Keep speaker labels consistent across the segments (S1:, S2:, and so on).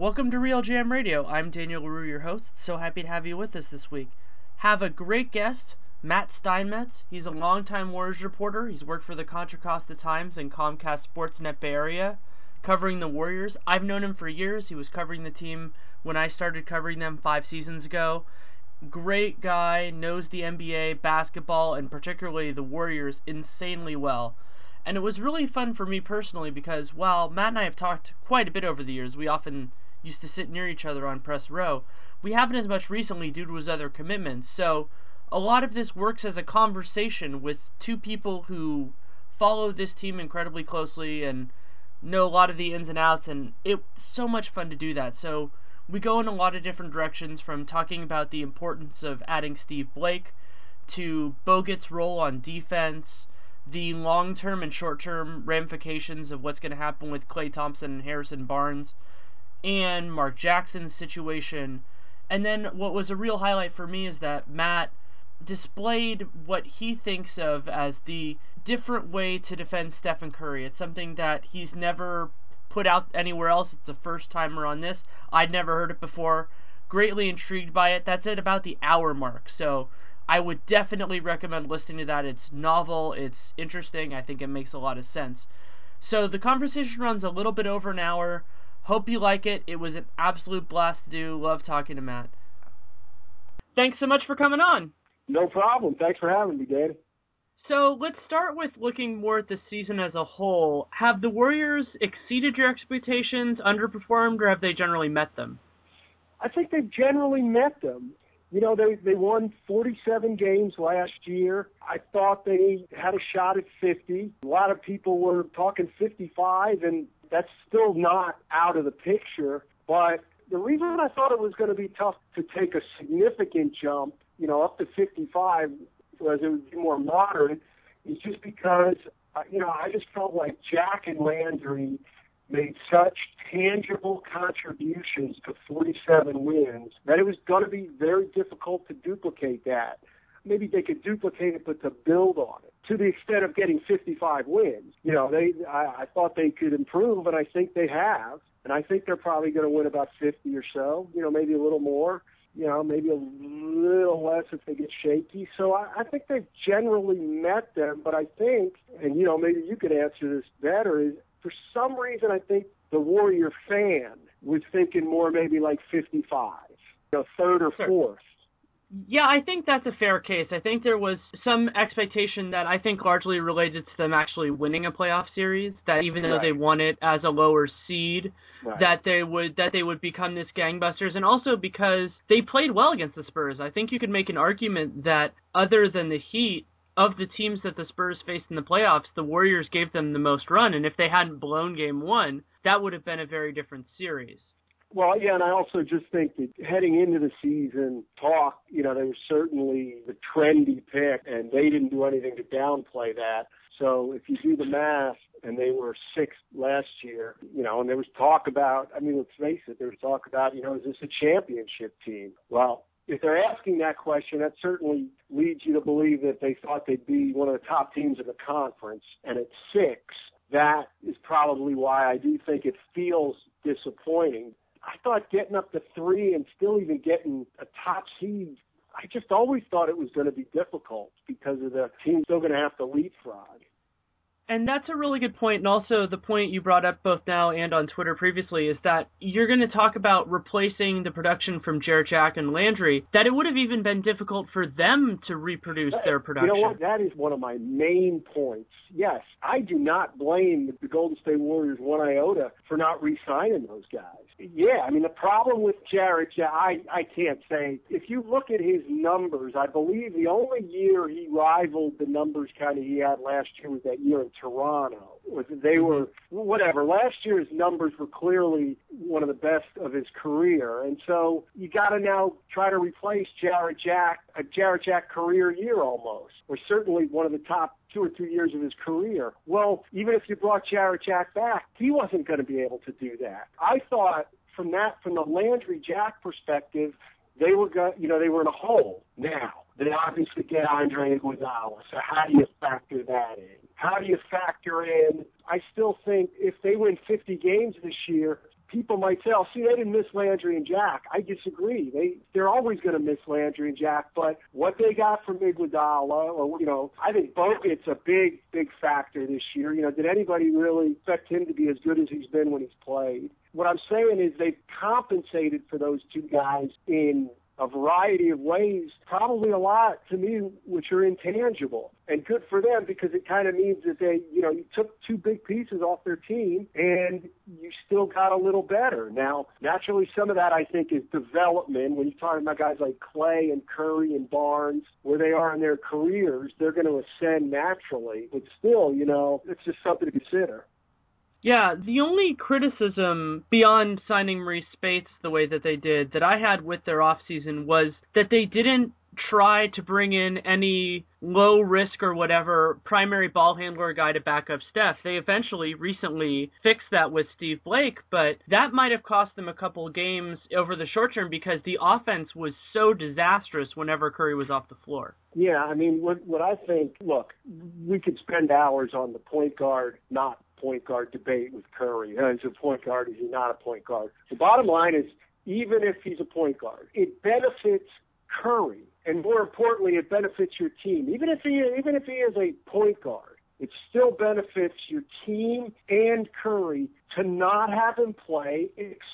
S1: Welcome to Real Jam Radio. I'm Daniel LaRue, your host. So happy to have you with us this week. Have a great guest, Matt Steinmetz. He's a longtime Warriors reporter. He's worked for the Contra Costa Times and Comcast Sportsnet Bay Area, covering the Warriors. I've known him for years. He was covering the team when I started covering them 5 seasons ago. Great guy, knows the NBA, basketball, and particularly the Warriors insanely well. And it was really fun for me personally because while Matt and I have talked quite a bit over the years, we often used to sit near each other on press row, we haven't as much recently due to his other commitments. So a lot of this works as a conversation with two people who follow this team incredibly closely and know a lot of the ins and outs, and it's so much fun to do that. So we go in a lot of different directions, from talking about the importance of adding Steve Blake to Bogut's role on defense, the long-term and short-term ramifications of what's going to happen with Klay Thompson and Harrison Barnes, and Mark Jackson's situation. And then what was a real highlight for me is that Matt displayed what he thinks of as the different way to defend Stephen Curry. It's something that he's never put out anywhere else. It's a first-timer on this. I'd never heard it before. Greatly intrigued by it. That's at about the hour mark, so I would definitely recommend listening to that. It's novel, it's interesting, I think it makes a lot of sense. So the conversation runs a little bit over an hour. Hope you like it. It was an absolute blast to do. Love talking to Matt. Thanks so much for coming on.
S2: No problem. Thanks for having me, Dad.
S1: So let's start with looking more at the season as a whole. Have the Warriors exceeded your expectations, underperformed, or have they generally met them?
S2: I think they've generally met them. You know, they won 47 games last year. I thought they had a shot at 50. A lot of people were talking 55, and that's still not out of the picture. But the reason I thought it was going to be tough to take a significant jump, up to 55, was it would be more moderate, is just because, I just felt like Jack and Landry made such tangible contributions to 47 wins that it was going to be very difficult to duplicate that. Maybe they could duplicate it, but to build on it to the extent of getting 55 wins. I thought they could improve, and I think they have. And I think they're probably going to win about 50 or so, maybe a little more, maybe a little less if they get shaky. So I think they've generally met them. But I think, and, maybe you could answer this better, is for some reason I think the Warrior fan was thinking more maybe like 55, third or fourth.
S1: Yeah, I think that's a fair case. I think there was some expectation that I think largely related to them actually winning a playoff series, that even though they won it as a lower seed, that they would become this gangbusters, and also because they played well against the Spurs. I think you could make an argument that other than the Heat, of the teams that the Spurs faced in the playoffs, the Warriors gave them the most run, and if they hadn't blown game one, that would have been a very different series.
S2: Well, yeah, and I also just think that heading into the season, they were certainly the trendy pick, and they didn't do anything to downplay that. So if you do the math, and they were sixth last year, and there was talk about, let's face it, there was talk about, is this a championship team? Well, if they're asking that question, that certainly leads you to believe that they thought they'd be one of the top teams in the conference. And at 6, that is probably why I do think it feels disappointing. I thought getting up to 3 and still even getting a top seed, I just always thought it was going to be difficult because of the team still going to have to leapfrog.
S1: And that's a really good point, and also the point you brought up both now and on Twitter previously is that you're going to talk about replacing the production from Jarrett Jack and Landry, that it would have even been difficult for them to reproduce their production.
S2: You know what? That is one of my main points. Yes, I do not blame the Golden State Warriors one iota for not re-signing those guys. Yeah, the problem with Jarrett Jack, I can't say. If you look at his numbers, I believe the only year he rivaled the numbers kind of he had last year was that year in Toronto. They were, whatever, last year's numbers were clearly one of the best of his career. And so you got to now try to replace Jarrett Jack, a Jarrett Jack career year almost, or certainly one of the top 2 or 3 years of his career. Well, even if you brought Jarrett Jack back, he wasn't going to be able to do that. I thought from the Landry Jack perspective, they were they were in a hole. Now, they obviously get Andre Iguodala. So how do you factor that in? How do you factor in? I still think if they win 50 games this year, people might say, oh, see, they didn't miss Landry and Jack. I disagree. They're always going to miss Landry and Jack, but what they got from Iguodala, or, I think Bogut's a big, big factor this year. Did anybody really expect him to be as good as he's been when he's played? What I'm saying is they've compensated for those two guys in a variety of ways, probably a lot to me, which are intangible. And good for them, because it kind of means that they, you took two big pieces off their team and you still got a little better. Now, naturally, some of that I think is development. When you're talking about guys like Clay and Curry and Barnes, where they are in their careers, they're going to ascend naturally. But still, it's just something to consider.
S1: Yeah, the only criticism beyond signing Maurice Spates the way that they did that I had with their offseason was that they didn't try to bring in any low risk or whatever primary ball handler guy to back up Steph. They recently fixed that with Steve Blake, but that might have cost them a couple of games over the short term because the offense was so disastrous whenever Curry was off the floor.
S2: Yeah, I mean, what I think, look, we could spend hours on the point guard, not point guard debate with Curry. Is he a point guard? Is he not a point guard? The bottom line is, even if he's a point guard, it benefits Curry, and more importantly, it benefits your team. Even if he is a point guard, it still benefits your team and Curry to not have him play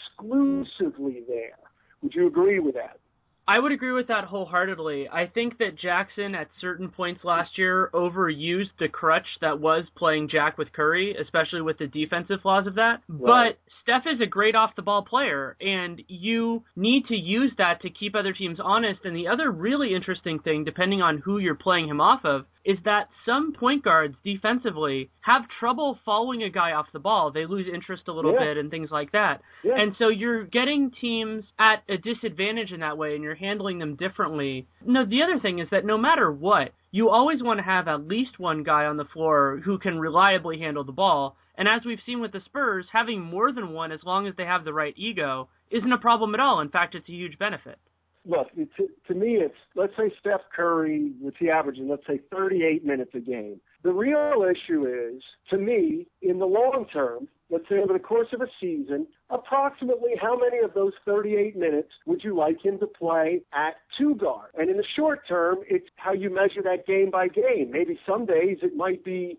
S2: exclusively there. Would you agree with that?
S1: I would agree with that wholeheartedly. I think that Jackson at certain points last year overused the crutch that was playing Jack with Curry, especially with the defensive flaws of that. Right. But Steph is a great off-the-ball player, and you need to use that to keep other teams honest. And the other really interesting thing, depending on who you're playing him off of, is that some point guards defensively have trouble following a guy off the ball. They lose interest a little bit and things like that. Yeah. And so you're getting teams at a disadvantage in that way, and you're handling them differently. No, the other thing is that no matter what, you always want to have at least one guy on the floor who can reliably handle the ball. And as we've seen with the Spurs, having more than one, as long as they have the right ego, isn't a problem at all. In fact, it's a huge benefit.
S2: Look, to me, it's, let's say Steph Curry, what's he averaging, let's say 38 minutes a game. The real issue is, to me, in the long term, let's say over the course of a season, approximately how many of those 38 minutes would you like him to play at two guard? And in the short term, it's how you measure that game by game. Maybe some days it might be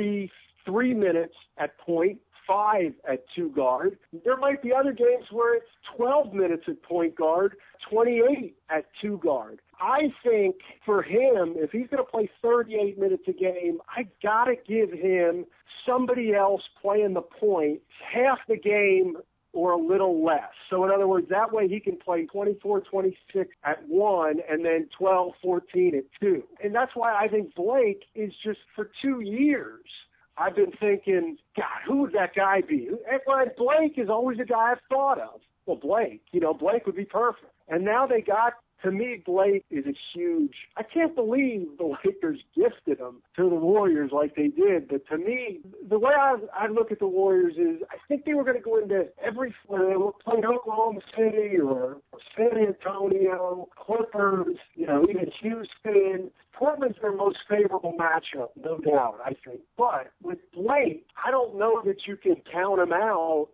S2: 33 minutes at point, 5 at two guard. There might be other games where it's 12 minutes at point guard, 28 at two guard. I think for him, if he's going to play 38 minutes a game, I got to give him somebody else playing the point half the game or a little less. So in other words, that way he can play 24, 26 at 1 and then 12, 14 at 2. And that's why I think Blake is just for 2 years. I've been thinking, God, who would that guy be? And Blake is always a guy I've thought of. Well, Blake would be perfect. And now they got, to me, Blake is a huge, I can't believe the Lakers gifted him to the Warriors like they did. But to me, the way I look at the Warriors is I think they were going to go into when they were playing Oklahoma City or San Antonio, Clippers, even Houston. Portland's their most favorable matchup, no doubt, I think. But with Blake, I don't know that you can count him out.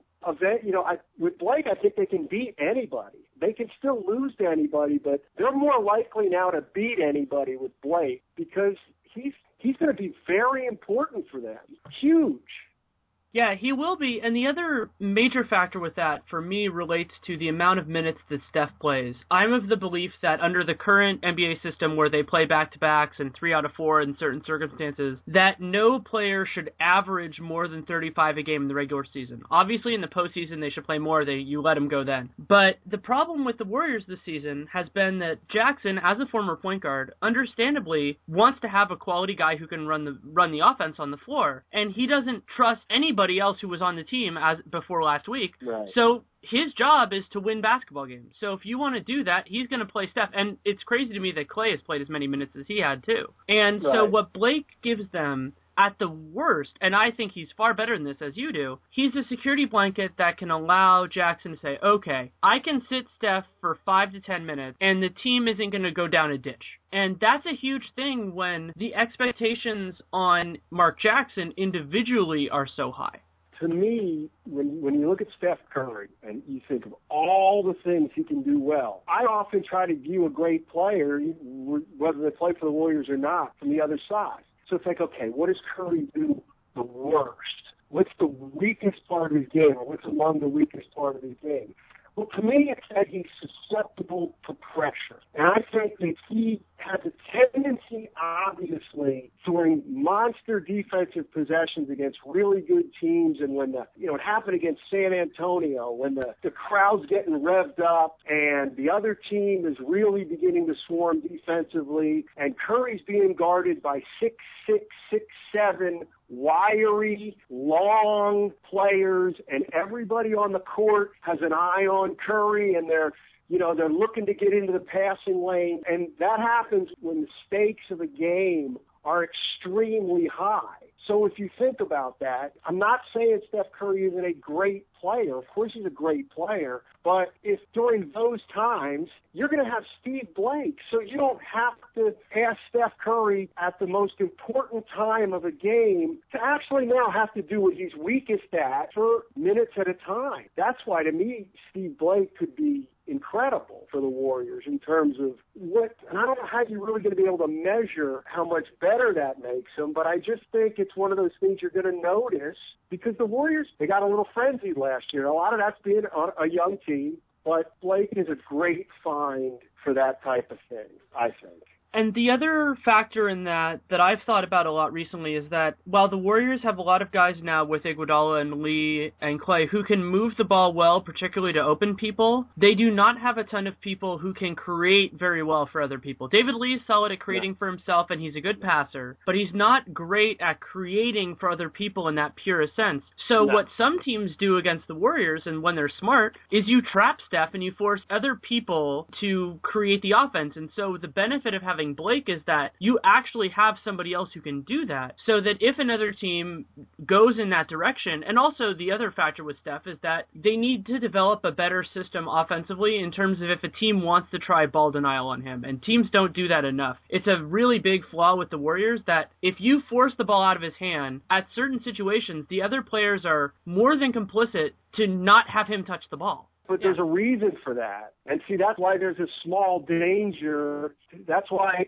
S2: With Blake, I think they can beat anybody. They can still lose to anybody, but they're more likely now to beat anybody with Blake because he's going to be very important for them. Huge.
S1: Yeah, he will be. And the other major factor with that, for me, relates to the amount of minutes that Steph plays. I'm of the belief that under the current NBA system where they play back-to-backs and 3 out of 4 in certain circumstances, that no player should average more than 35 a game in the regular season. Obviously, in the postseason, they should play more. You let them go then. But the problem with the Warriors this season has been that Jackson, as a former point guard, understandably wants to have a quality guy who can run the offense on the floor. And he doesn't trust anybody else who was on the team as before last week.
S2: Right.
S1: So his job is to win basketball games. So if you want to do that, he's going to play Steph. And it's crazy to me that Clay has played as many minutes as he had too. And so what Blake gives them at the worst, and I think he's far better than this as you do, he's a security blanket that can allow Jackson to say, okay, I can sit Steph for 5 to 10 minutes and the team isn't going to go down a ditch. And that's a huge thing when the expectations on Mark Jackson individually are so high.
S2: to me, when you look at Steph Curry and you think of all the things he can do well, I often try to view a great player, whether they play for the Warriors or not, from the other side. So it's like, okay, what does Curry do the worst? What's the weakest part of his game, or what's among the weakest part of his game? Well, to me, it's that he's susceptible to pressure. And I think that he has a tendency, obviously, during monster defensive possessions against really good teams, and when it happened against San Antonio, when the crowd's getting revved up and the other team is really beginning to swarm defensively, and Curry's being guarded by 6'6", 6'7", wiry, long players, and everybody on the court has an eye on Curry, and they're looking to get into the passing lane. And that happens when the stakes of a game are extremely high. So if you think about that, I'm not saying Steph Curry isn't a great player. Of course he's a great player. But if during those times, you're going to have Steve Blake. So you don't have to ask Steph Curry at the most important time of a game to actually now have to do what he's weakest at for minutes at a time. That's why, to me, Steve Blake could be incredible for the Warriors in terms of and I don't know how you're really going to be able to measure how much better that makes them, but I just think it's one of those things you're going to notice because the Warriors, they got a little frenzied last year. A lot of that's being on a young team, but Blake is a great find for that type of thing, I think.
S1: And the other factor in that I've thought about a lot recently is that while the Warriors have a lot of guys now with Iguodala and Lee and Clay who can move the ball well, particularly to open people, they do not have a ton of people who can create very well for other people. David Lee is solid at creating for himself, and he's a good passer, but he's not great at creating for other people in that purest sense. So what some teams do against the Warriors, and when they're smart, is you trap Steph and you force other people to create the offense. And so the benefit of having Blake is that you actually have somebody else who can do that, so that if another team goes in that direction, and also the other factor with Steph is that they need to develop a better system offensively in terms of if a team wants to try ball denial on him, and teams don't do that enough. It's a really big flaw with the Warriors that if you force the ball out of his hand, at certain situations, the other players are more than complicit to not have him touch the ball.
S2: But there's a reason for that. And see, that's why there's a small danger. That's why,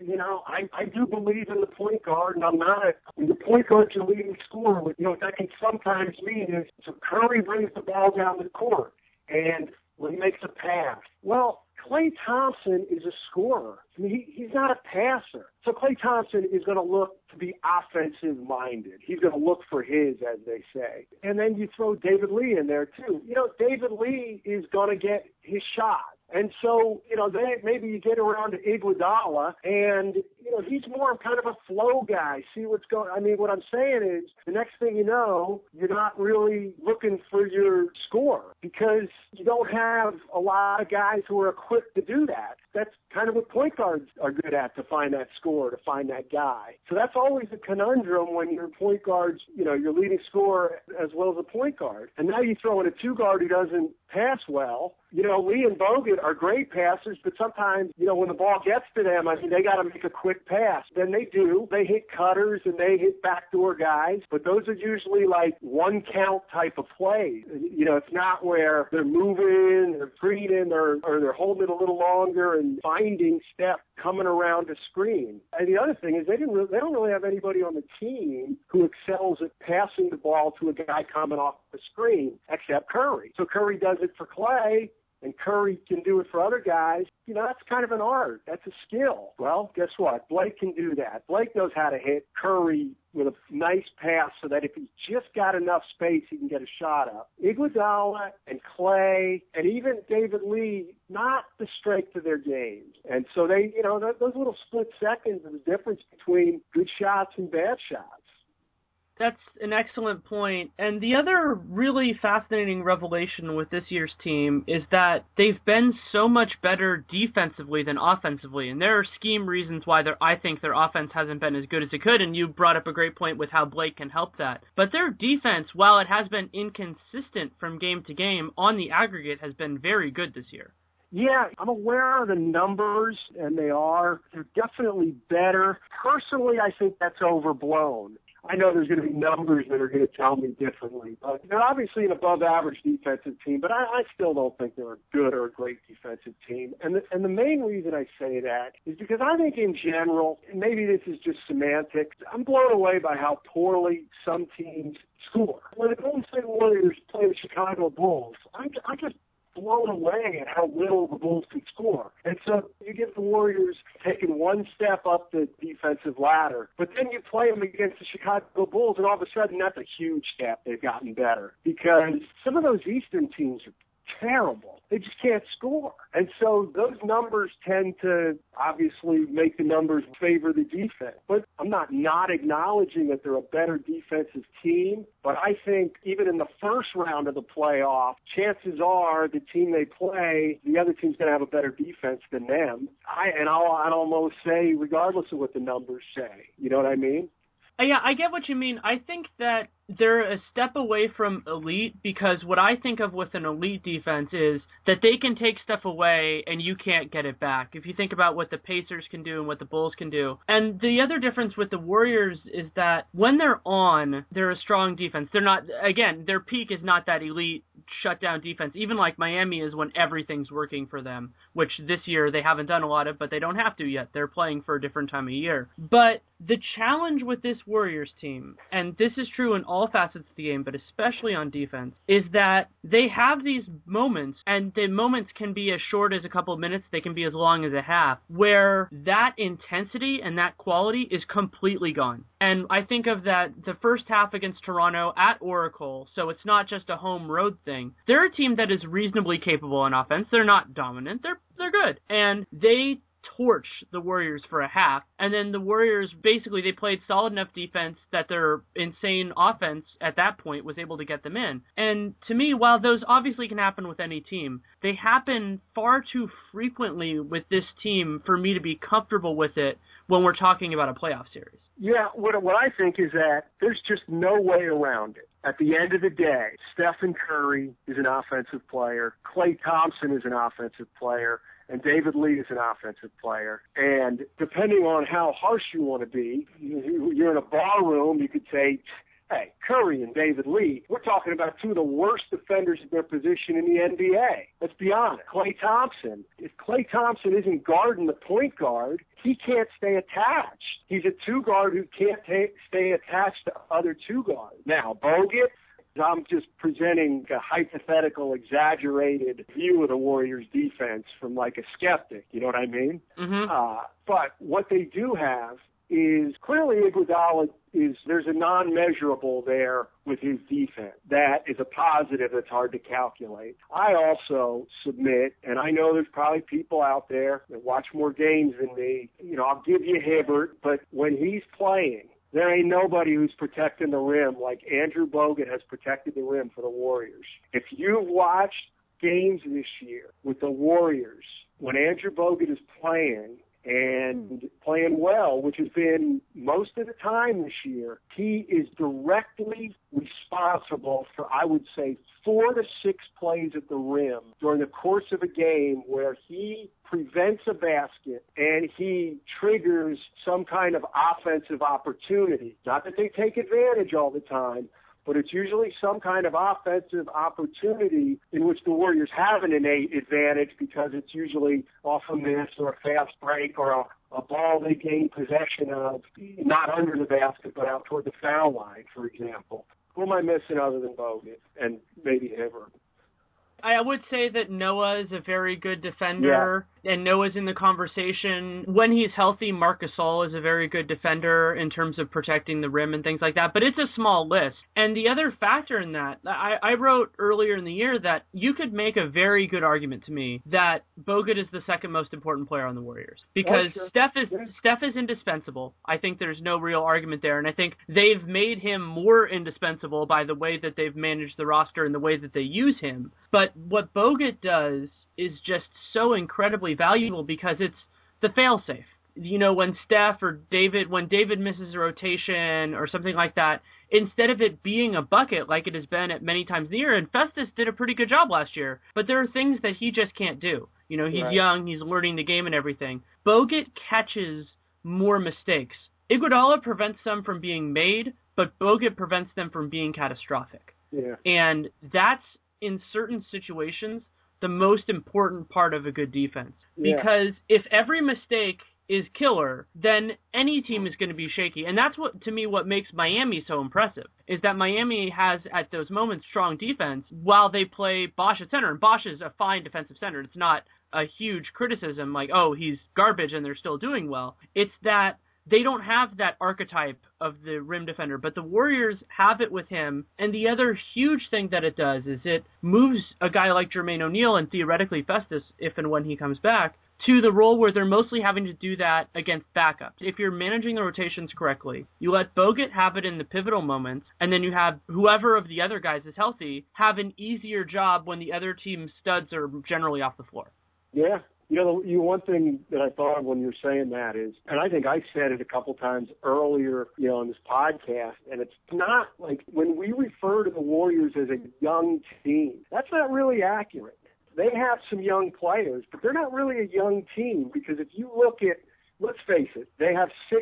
S2: I do believe in the point guard, and I'm not the point guard's your leading scorer. What that can sometimes mean is, so Curry brings the ball down the court, and when he makes a pass, well, Klay Thompson is a scorer. I mean, he's not a passer. So Klay Thompson is going to look to be offensive-minded. He's going to look for his, as they say. And then you throw David Lee in there, too. David Lee is going to get his shot. And so, maybe you get around to Iguodala, and, he's more kind of a flow guy. See what's going on. I mean, what I'm saying is, the next thing you know, you're not really looking for your score because you don't have a lot of guys who are equipped to do that. That's kind of what point guards are good at, to find that score, to find that guy. So that's always a conundrum when your point guard's, your leading scorer as well as a point guard. And now you throw in a two guard who doesn't pass well. Lee and Bogut are great passers, but sometimes, when the ball gets to them, they got to make a quick pass. Then they do. They hit cutters and they hit backdoor guys, but those are usually like one count type of plays. It's not where they're moving, they're screening, or they're holding it a little longer and finding Steph coming around to screen. And the other thing is they don't really have anybody on the team who excels at passing the ball to a guy coming off the screen except Curry. So Curry does it for Clay, and Curry can do it for other guys. That's kind of an art. That's a skill. Well, guess what? Blake can do that. Blake knows how to hit Curry with a nice pass so that if he's just got enough space, he can get a shot up. Iguodala and Clay and even David Lee, not the strength of their games. And so they, those little split seconds are the difference between good shots and bad shots.
S1: That's an excellent point. And the other really fascinating revelation with this year's team is that they've been so much better defensively than offensively. And there are scheme reasons why I think their offense hasn't been as good as it could. And you brought up a great point with how Blake can help that. But their defense, while it has been inconsistent from game to game, on the aggregate has been very good this year.
S2: Yeah, I'm aware of the numbers, and they're definitely better. Personally, I think that's overblown. I know there's going to be numbers that are going to tell me differently. But they're obviously an above-average defensive team, but I still don't think they're a good or a great defensive team. And the main reason I say that is because I think in general, and maybe this is just semantics, I'm blown away by how poorly some teams score. When the Golden State Warriors play the Chicago Bulls, I'm just blown away at how little the Bulls could score. And so you get the Warriors taking one step up the defensive ladder, but then you play them against the Chicago Bulls, and all of a sudden that's a huge step. They've gotten better because some of those Eastern teams are terrible. They just can't score. And so those numbers tend to obviously make the numbers favor the defense. But I'm not acknowledging that they're a better defensive team. But I think even in the first round of the playoff, chances are the team they play, the other team's going to have a better defense than them. I'd almost say regardless of what the numbers say. You know what I mean?
S1: Yeah, I get what you mean. I think that they're a step away from elite because what I think of with an elite defense is that they can take stuff away and you can't get it back. If you think about what the Pacers can do and what the Bulls can do. And the other difference with the Warriors is that when they're on, they're a strong defense. They're not, again, their peak is not that elite shutdown defense, even like Miami is when everything's working for them, which this year they haven't done a lot of, but they don't have to yet. They're playing for a different time of year. But the challenge with this Warriors team, and this is true in all facets of the game, but especially on defense, is that they have these moments, and the moments can be as short as a couple of minutes, they can be as long as a half, where that intensity and that quality is completely gone. And I think of that the first half against Toronto at Oracle, so it's not just a home road thing. They're a team that is reasonably capable on offense. They're not dominant. They're good. And they torch the Warriors for a half, and then the Warriors basically they played solid enough defense that their insane offense at that point was able to get them in. And to me, while those obviously can happen with any team, they happen far too frequently with this team for me to be comfortable with it when we're talking about a playoff series.
S2: Yeah, what I think is that there's just no way around it. At the end of the day, Stephen Curry is an offensive player, Klay Thompson is an offensive player, and David Lee is an offensive player. And depending on how harsh you want to be, you're in a bar room, you could say, hey, Curry and David Lee, we're talking about two of the worst defenders at their position in the NBA. Let's be honest. Klay Thompson, if Klay Thompson isn't guarding the point guard, he can't stay attached. He's a two-guard who can't stay attached to other two guards. Now, Bogut, I'm just presenting a hypothetical, exaggerated view of the Warriors' defense from like a skeptic. You know what I mean?
S1: Mm-hmm.
S2: But what they do have is clearly Iguodala there's a non-measurable there with his defense. That is a positive that's hard to calculate. I also submit, and I know there's probably people out there that watch more games than me. You know, I'll give you Hibbert, but when he's playing, there ain't nobody who's protecting the rim like Andrew Bogut has protected the rim for the Warriors. If you've watched games this year with the Warriors, when Andrew Bogut is playing and playing well, which has been most of the time this year, he is directly responsible for, I would say, 4 to 6 plays at the rim during the course of a game where he prevents a basket and he triggers some kind of offensive opportunity. Not that they take advantage all the time, but it's usually some kind of offensive opportunity in which the Warriors have an innate advantage because it's usually off a miss or a fast break or a ball they gain possession of, not under the basket but out toward the foul line, for example. Who am I missing other than Bogut and maybe Hibbert?
S1: I would say that Noah is a very good defender, and Noah's in the conversation. When he's healthy, Marc Gasol is a very good defender in terms of protecting the rim and things like that, but it's a small list. And the other factor in that, I wrote earlier in the year that you could make a very good argument to me that Bogut is the second most important player on the Warriors. Because Steph is indispensable. I think there's no real argument there, and I think they've made him more indispensable by the way that they've managed the roster and the way that they use him. But what Bogut does is just so incredibly valuable because it's the fail-safe. You know, when David misses a rotation or something like that, instead of it being a bucket like it has been at many times in the year, and Festus did a pretty good job last year, but there are things that he just can't do. You know, he's young, he's learning the game and everything. Bogut catches more mistakes. Iguodala prevents some from being made, but Bogut prevents them from being catastrophic.
S2: Yeah.
S1: And that's, in certain situations, the most important part of a good defense.
S2: Yeah.
S1: Because if every mistake is killer, then any team is going to be shaky. And that's what, to me, what makes Miami so impressive, is that Miami has, at those moments, strong defense while they play Bosh at center. And Bosh is a fine defensive center. It's not a huge criticism like, oh, he's garbage and they're still doing well. It's that they don't have that archetype of the rim defender, but the Warriors have it with him. And the other huge thing that it does is it moves a guy like Jermaine O'Neal and theoretically Festus, if and when he comes back, to the role where they're mostly having to do that against backups. If you're managing the rotations correctly, you let Bogut have it in the pivotal moments, and then you have whoever of the other guys is healthy have an easier job when the other team's studs are generally off the floor.
S2: Yeah. One thing that I thought of when you were saying that is, and I think I said it a couple times earlier, in this podcast, and it's not like when we refer to the Warriors as a young team, that's not really accurate. They have some young players, but they're not really a young team because if you look at, let's face it, they have 6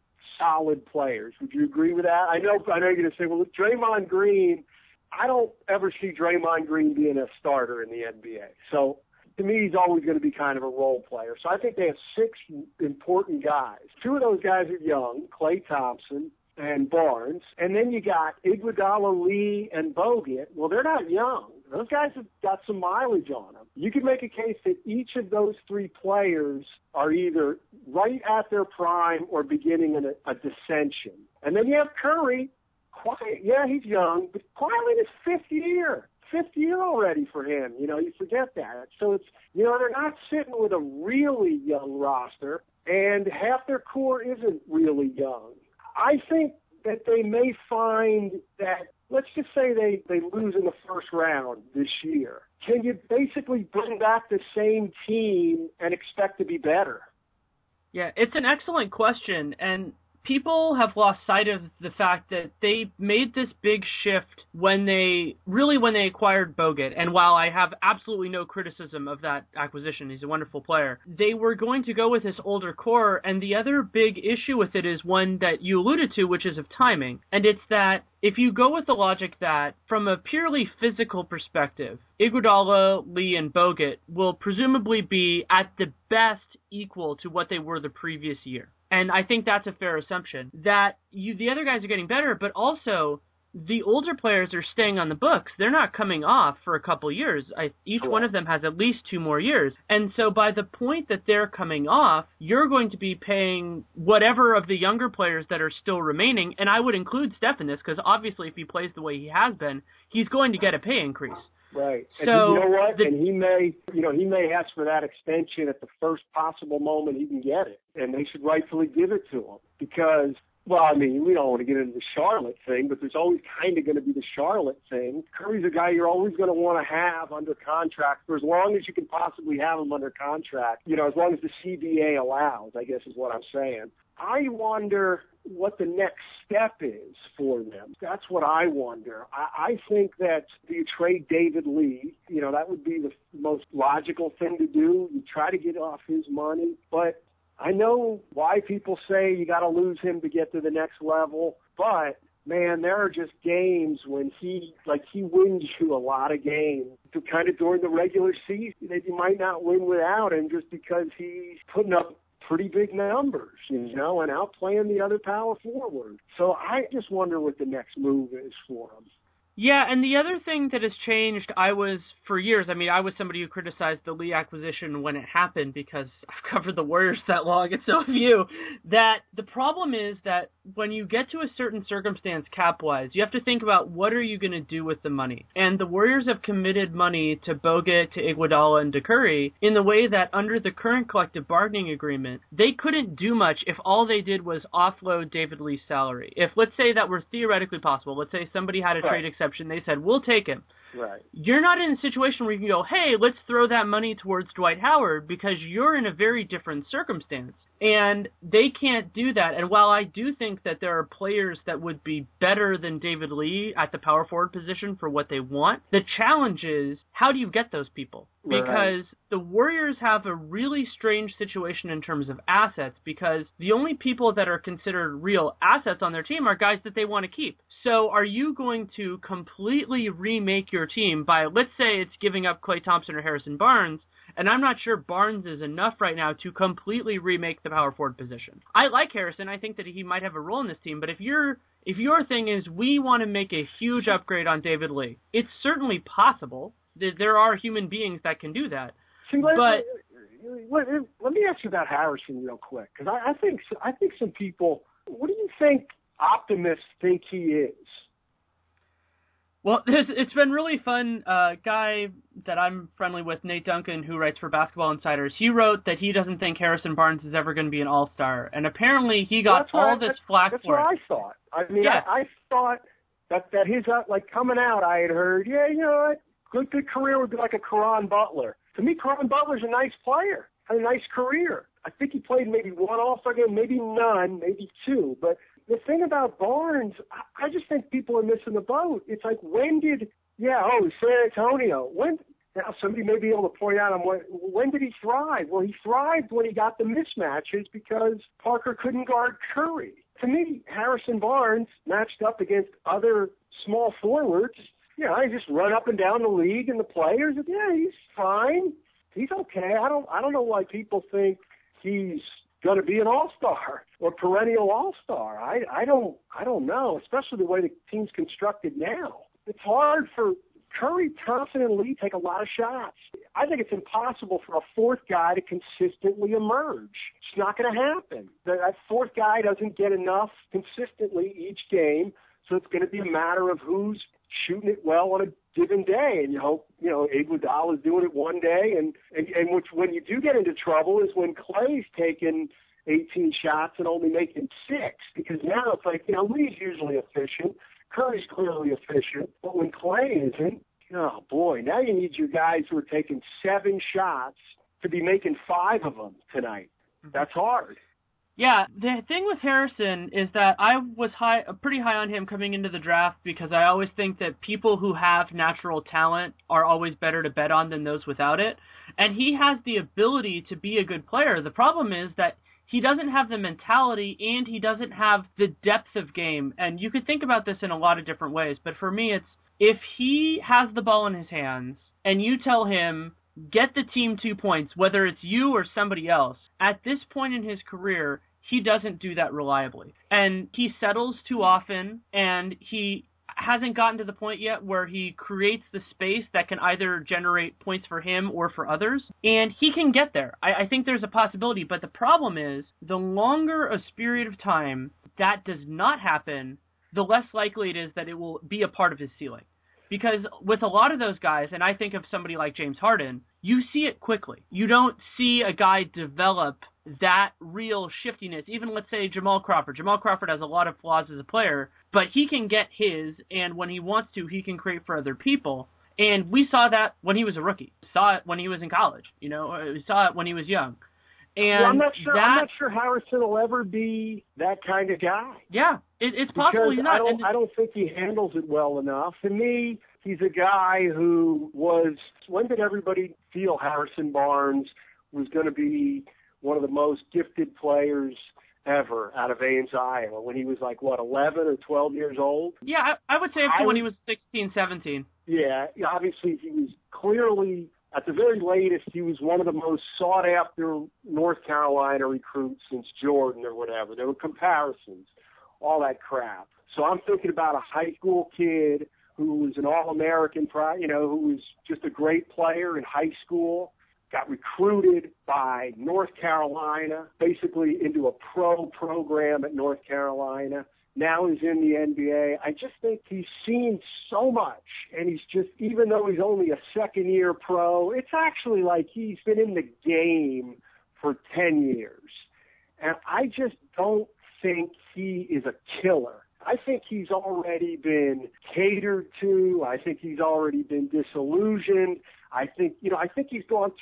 S2: solid players. Would you agree with that? I know you're going to say, well, with Draymond Green, I don't ever see Draymond Green being a starter in the NBA. So to me, he's always going to be kind of a role player. So I think they have 6 important guys. 2 of those guys are young, Klay Thompson and Barnes. And then you got Iguodala, Lee, and Bogut. Well, they're not young. Those guys have got some mileage on them. You could make a case that each of those 3 players are either right at their prime or beginning in a dissension. And then you have Curry. Quiet. Yeah, he's young, but quietly in his 5th year. 5th year already for him. You forget that. So it's, they're not sitting with a really young roster, and half their core isn't really young. I think that they may find that, let's just say they lose in the first round this year. Can you basically bring back the same team and expect to be better?
S1: Yeah, it's an excellent question, and people have lost sight of the fact that they made this big shift when they acquired Bogut. And while I have absolutely no criticism of that acquisition, he's a wonderful player, they were going to go with this older core. And the other big issue with it is one that you alluded to, which is of timing. And it's that if you go with the logic that from a purely physical perspective, Iguodala, Lee, and Bogut will presumably be at the best equal to what they were the previous year. And I think that's a fair assumption, that the other guys are getting better, but also the older players are staying on the books. They're not coming off for a couple years. Each one of them has at least 2 more years. And so by the point that they're coming off, you're going to be paying whatever of the younger players that are still remaining, and I would include Steph in this, because obviously if he plays the way he has been, he's going to get a pay increase.
S2: Right. And
S1: so
S2: you know what? And he may ask for that extension at the first possible moment he can get it. And they should rightfully give it to him. Because, well, I mean, we don't want to get into the Charlotte thing, but there's always kind of going to be the Charlotte thing. Curry's a guy you're always going to want to have under contract for as long as you can possibly have him under contract. As long as the CBA allows, I guess is what I'm saying. I wonder what the next step is for them. That's what I wonder. I think that you trade David Lee, that would be the most logical thing to do. You try to get off his money. But I know why people say you got to lose him to get to the next level. But, man, there are just games when he wins you a lot of games kind of during the regular season that you might not win without him just because he's putting up pretty big numbers, and outplaying the other power forward. So I just wonder what the next move is for him.
S1: Yeah, and the other thing that has changed, I was somebody who criticized the Lee acquisition when it happened because I've covered the Warriors that long, and so have you, that the problem is that when you get to a certain circumstance cap-wise, you have to think about what are you going to do with the money. And the Warriors have committed money to Bogut, to Iguodala, and to Curry in the way that under the current collective bargaining agreement, they couldn't do much if all they did was offload David Lee's salary. If, let's say that were theoretically possible, let's say somebody had a trade exception, they said, we'll take him.
S2: Right.
S1: You're not in a situation where you can go, hey, let's throw that money towards Dwight Howard, because you're in a very different circumstance. And they can't do that. And while I do think that there are players that would be better than David Lee at the power forward position for what they want, the challenge is, how do you get those people? Because the Warriors have a really strange situation in terms of assets, because the only people that are considered real assets on their team are guys that they want to keep. So are you going to completely remake your team by, let's say it's giving up Klay Thompson or Harrison Barnes, and I'm not sure Barnes is enough right now to completely remake the power forward position. I like Harrison. I think that he might have a role in this team, but if your thing is we want to make a huge upgrade on David Lee, it's certainly possible. There are human beings that can do that.
S2: See, let me ask you about Harrison real quick, because I think some people, what do you think optimists think he is?
S1: Well, it's been really fun. Guy that I'm friendly with, Nate Duncan, who writes for Basketball Insiders, he wrote that he doesn't think Harrison Barnes is ever going to be an all-star. And apparently he got all this flack for it.
S2: That's what I thought. I mean, yeah. I thought that his, coming out, I had heard, good career would be like a Caron Butler. To me, Caron Butler's a nice player, had a nice career. I think he played maybe one All-Star game, maybe none, maybe two. But the thing about Barnes, I just think people are missing the boat. It's like, San Antonio. Now somebody may be able to point out when did he thrive? Well, he thrived when he got the mismatches because Parker couldn't guard Curry. To me, Harrison Barnes matched up against other small forwards. I just run up and down the league and the players. He's fine. He's okay. I don't know why people think he's going to be an all-star or perennial all-star. I don't know, especially the way the team's constructed now. It's hard for Curry, Thompson, and Lee take a lot of shots. I think it's impossible for a fourth guy to consistently emerge. It's not going to happen. That fourth guy doesn't get enough consistently each game, so it's going to be a matter of who's shooting it well on a given day, and you hope, Iguodala is doing it one day, and which, when you do get into trouble, is when Klay's taking 18 shots and only making 6, because now it's like, Lee's usually efficient, Curry's clearly efficient, but when Klay isn't, oh boy, now you need your guys who are taking 7 shots to be making 5 of them tonight. That's hard.
S1: Yeah, the thing with Harrison is that I was pretty high on him coming into the draft, because I always think that people who have natural talent are always better to bet on than those without it. And he has the ability to be a good player. The problem is that he doesn't have the mentality, and he doesn't have the depth of game. And you could think about this in a lot of different ways, but for me, it's if he has the ball in his hands and you tell him, get the team 2 points, whether it's you or somebody else, at this point in his career, he doesn't do that reliably. And he settles too often, and he hasn't gotten to the point yet where he creates the space that can either generate points for him or for others. And he can get there. I think there's a possibility, but the problem is, the longer a period of time that does not happen, the less likely it is that it will be a part of his ceiling. Because with a lot of those guys, and I think of somebody like James Harden, you see it quickly. You don't see a guy develop that real shiftiness. Even, let's say, Jamal Crawford. Jamal Crawford has a lot of flaws as a player, but he can get his, and when he wants to, he can create for other people. And we saw that when he was a rookie. We saw it when he was in college. We saw it when he was young. And
S2: I'm not sure Harrison will ever be that kind of guy.
S1: Yeah, it's possible he's not.
S2: I don't think he handles it well enough. To me, he's a guy who was. When did everybody feel Harrison Barnes was going to be one of the most gifted players ever out of Ames, Iowa? When he was 11 or 12 years old?
S1: Yeah, I would say up to when he was 16, 17.
S2: Yeah, obviously he was clearly. At the very latest, he was one of the most sought-after North Carolina recruits since Jordan or whatever. There were comparisons, all that crap. So I'm thinking about a high school kid who was an All-American, who was just a great player in high school, got recruited by North Carolina, basically into a pro program at North Carolina. Now he's in the NBA. I just think he's seen so much, and he's just, even though he's only a second-year pro, it's actually like he's been in the game for 10 years. And I just don't think he is a killer. I think he's already been catered to. I think he's already been disillusioned. I think he's gone through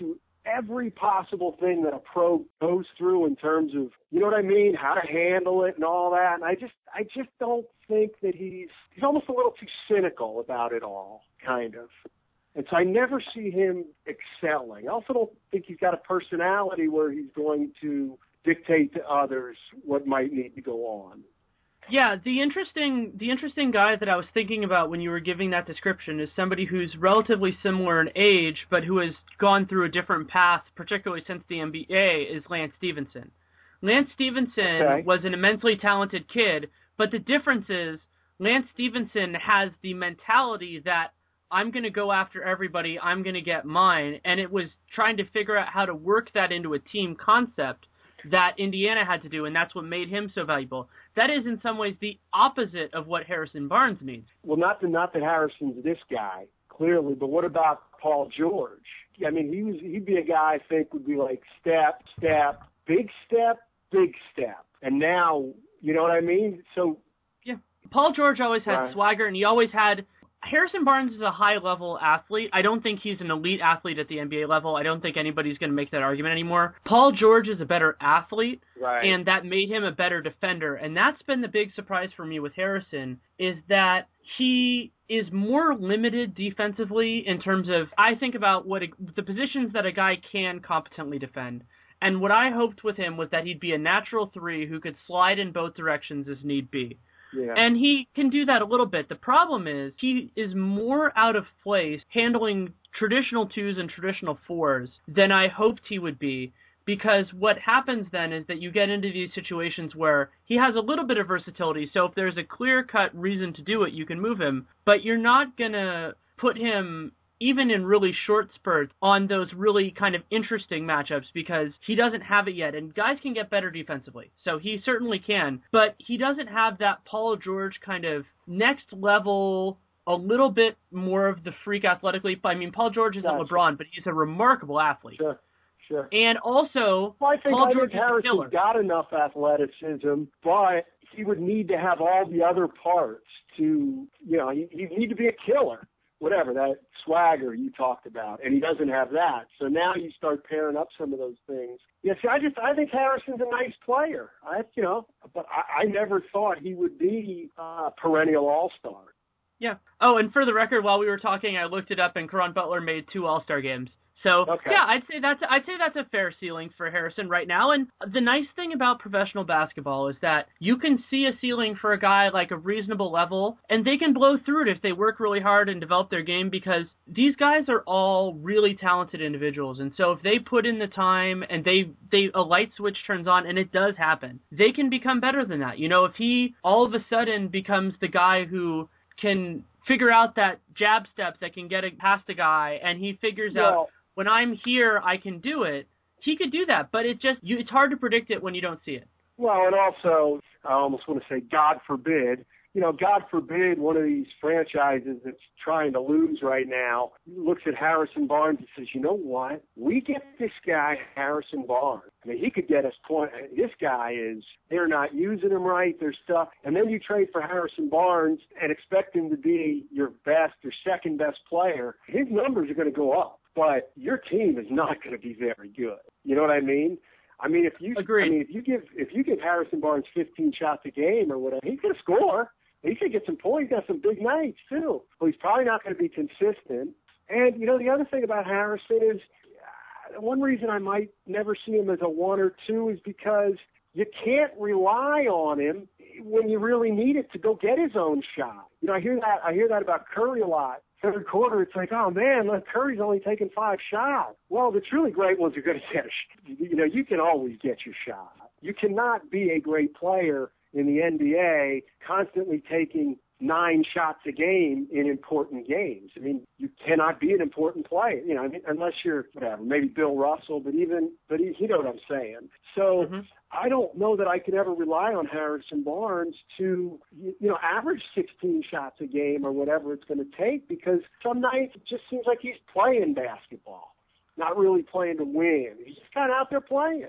S2: every possible thing that a pro goes through in terms of, you know what I mean, how to handle it and all that. And I just don't think that he's almost a little too cynical about it all, kind of. And so I never see him excelling. I also don't think he's got a personality where he's going to dictate to others what might need to go on.
S1: Yeah, the interesting guy that I was thinking about when you were giving that description is somebody who's relatively similar in age, but who has gone through a different path, particularly since the NBA, is Lance Stevenson. Lance Stevenson was an immensely talented kid, but the difference is Lance Stevenson has the mentality that I'm going to go after everybody, I'm going to get mine, and it was trying to figure out how to work that into a team concept that Indiana had to do, and that's what made him so valuable. That is, in some ways, the opposite of what Harrison Barnes needs.
S2: Well, not that Harrison's this guy, clearly, but what about Paul George? I mean, he'd be a guy I think would be like step, big step, big step. And now, you know what I mean? So
S1: yeah, Paul George always had swagger, and he always had. Harrison Barnes is a high-level athlete. I don't think he's an elite athlete at the NBA level. I don't think anybody's going to make that argument anymore. Paul George is a better athlete, and that made him a better defender. And that's been the big surprise for me with Harrison, is that he is more limited defensively in terms of, I think about the positions that a guy can competently defend. And what I hoped with him was that he'd be a natural three who could slide in both directions as need be.
S2: Yeah.
S1: And he can do that a little bit. The problem is he is more out of place handling traditional twos and traditional fours than I hoped he would be, because what happens then is that you get into these situations where he has a little bit of versatility. So if there's a clear-cut reason to do it, you can move him. But you're not going to put him, even in really short spurts, on those really kind of interesting matchups, because he doesn't have it yet. And guys can get better defensively, so he certainly can. But he doesn't have that Paul George kind of next level, a little bit more of the freak athletically. I mean, Paul George isn't LeBron, but he's a remarkable athlete.
S2: Sure.
S1: And also,
S2: I think
S1: George
S2: Harrison's got enough athleticism, but he would need to have all the other parts to, you know, he'd need to be a killer. Whatever, that swagger you talked about, and he doesn't have that. So now you start pairing up some of those things. Yeah, see, I think Harrison's a nice player. But I never thought he would be a perennial all-star.
S1: Yeah. Oh, and for the record, while we were talking, I looked it up, and Caron Butler made 2 All-Star games. So, yeah, I'd say that's a fair ceiling for Harrison right now. And the nice thing about professional basketball is that you can see a ceiling for a guy like a reasonable level, and they can blow through it if they work really hard and develop their game, because these guys are all really talented individuals. And so if they put in the time and a light switch turns on, and it does happen, they can become better than that. You know, if he all of a sudden becomes the guy who can figure out that jab step that can get it past a guy, and he figures out, when I'm here, I can do it. He could do that, but it's hard to predict it when you don't see it.
S2: Well, and also, I almost want to say, God forbid, God forbid one of these franchises that's trying to lose right now looks at Harrison Barnes and says, you know what? We get this guy, Harrison Barnes. I mean, he could get us this guy they're not using him right, there's stuff. And then you trade for Harrison Barnes and expect him to be your best or second best player. His numbers are going to go up, but your team is not going to be very good. You know what I mean? I mean, if you give Harrison Barnes 15 shots a game or whatever, he's going to score. He could get some points. He's got some big nights too. But he's probably not going to be consistent. And the other thing about Harrison is, one reason I might never see him as a 1 or 2 is because you can't rely on him when you really need it to go get his own shot. I hear that about Curry a lot. Third quarter, it's like, oh man, look, Curry's only taking 5 shots. Well, the truly great ones are going to get you can always get your shot. You cannot be a great player in the NBA constantly taking 9 shots a game in important games. I mean, you cannot be an important player, unless you're whatever, maybe Bill Russell, but you know what I'm saying. So I don't know that I could ever rely on Harrison Barnes to, average 16 shots a game or whatever it's going to take, because some nights it just seems like he's playing basketball, not really playing to win. He's just kind of out there playing.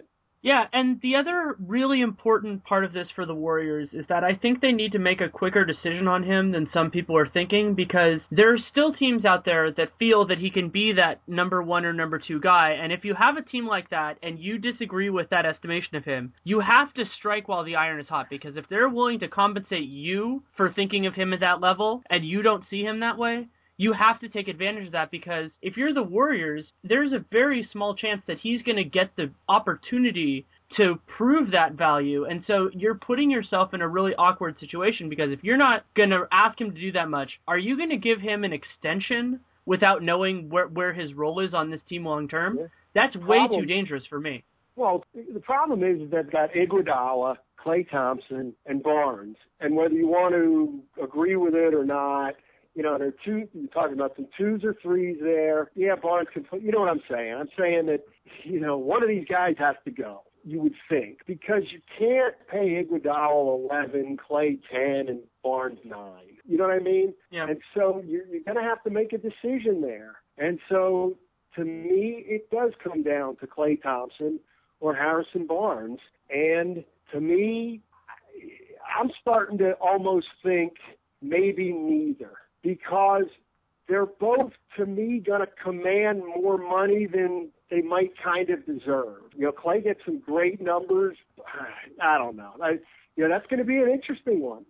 S1: Yeah, and the other really important part of this for the Warriors is that I think they need to make a quicker decision on him than some people are thinking, because there are still teams out there that feel that he can be that number one or number two guy, and if you have a team like that and you disagree with that estimation of him, you have to strike while the iron is hot, because if they're willing to compensate you for thinking of him at that level and you don't see him that way, you have to take advantage of that, because if you're the Warriors, there's a very small chance that he's going to get the opportunity to prove that value. And so you're putting yourself in a really awkward situation, because if you're not going to ask him to do that much, are you going to give him an extension without knowing where his role is on this team long term?
S2: Yeah.
S1: That's way too dangerous for me.
S2: Well, the problem is they've got Iguodala, Klay Thompson, and Barnes. And whether you want to agree with it or not, there are you're talking about some twos or threes there. Yeah, Barnes can play. You know what I'm saying? I'm saying that, one of these guys has to go, you would think, because you can't pay Iguodala 11, Klay 10, and Barnes 9. You know what I mean?
S1: Yeah.
S2: And so you're going to have to make a decision there. And so, to me, it does come down to Klay Thompson or Harrison Barnes. And to me, I'm starting to almost think maybe neither, because they're both, to me, going to command more money than they might kind of deserve. Klay gets some great numbers. I don't know. That's going to be an interesting one.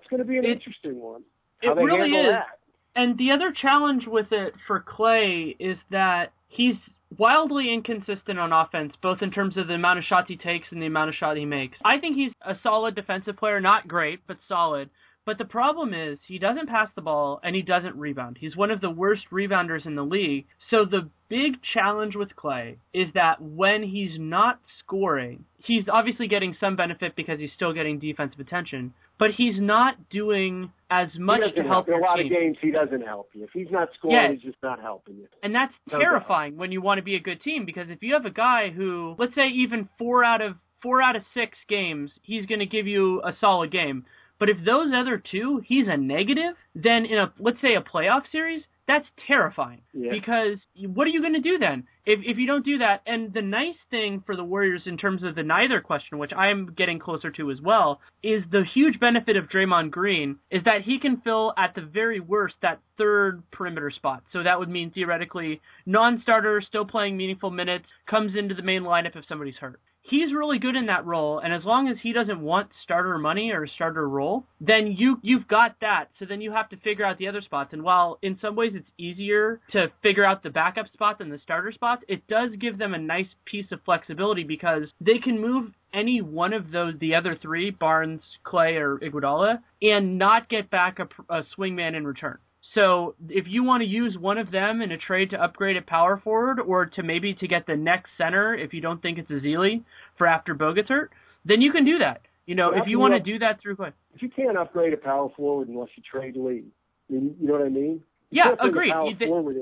S1: It really is. That. And the other challenge with it for Klay is that he's wildly inconsistent on offense, both in terms of the amount of shots he takes and the amount of shots he makes. I think he's a solid defensive player, not great, but solid. But the problem is he doesn't pass the ball and he doesn't rebound. He's one of the worst rebounders in the league. So the big challenge with Klay is that when he's not scoring, he's obviously getting some benefit because he's still getting defensive attention, but he's not doing as much to help your team.
S2: In a lot of games, he doesn't help you. If he's not scoring, he's just not helping you.
S1: And that's terrifying when you want to be a good team, because if you have a guy who, let's say even 4 out of 6 games, he's going to give you a solid game. But if those other 2, he's a negative, then in let's say a playoff series, that's terrifying. Yeah. Because what are you going to do then if you don't do that? And the nice thing for the Warriors in terms of the neither question, which I'm getting closer to as well, is the huge benefit of Draymond Green is that he can fill at the very worst that third perimeter spot. So that would mean theoretically non-starter, still playing meaningful minutes, comes into the main lineup if somebody's hurt. He's really good in that role, and as long as he doesn't want starter money or starter role, then you've got that. So then you have to figure out the other spots. And while in some ways it's easier to figure out the backup spots than the starter spots, it does give them a nice piece of flexibility, because they can move any one of the other 3, Barnes, Klay, or Iguodala, and not get back a swingman in return. So if you want to use one of them in a trade to upgrade at power forward, or to maybe to get the next center if you don't think it's Ezeli for after Bo gets hurt, then you can do that. If you want to do that through Klay.
S2: You can't upgrade a power forward unless you trade Lee. You know what I mean?
S1: Yeah, agreed.
S2: Power forward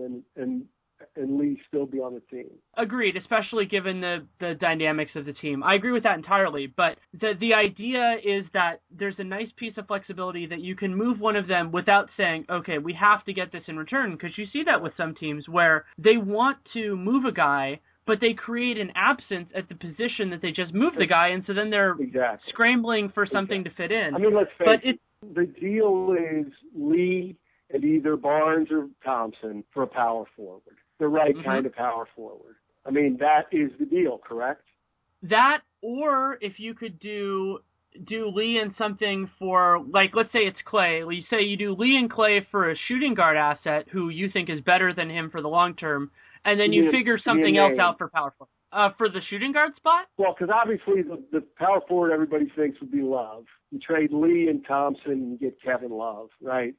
S2: and Lee still be on the team.
S1: Agreed, especially given the dynamics of the team. I agree with that entirely, but the idea is that there's a nice piece of flexibility that you can move one of them without saying, okay, we have to get this in return, because you see that with some teams where they want to move a guy, but they create an absence at the position that they just moved the guy, and so then they're scrambling for something to fit in.
S2: I mean, let's face it, the deal is Lee and either Barnes or Thompson for a power forward. The right kind of power forward. I mean, that is the deal, correct?
S1: That, or if you could do Lee and something for, like, let's say it's Klay. You say you do Lee and Klay for a shooting guard asset who you think is better than him for the long term, and then you figure something else out for power forward. For the shooting guard spot?
S2: Well, because obviously the power forward everybody thinks would be Love. You trade Lee and Thompson and you get Kevin Love, right?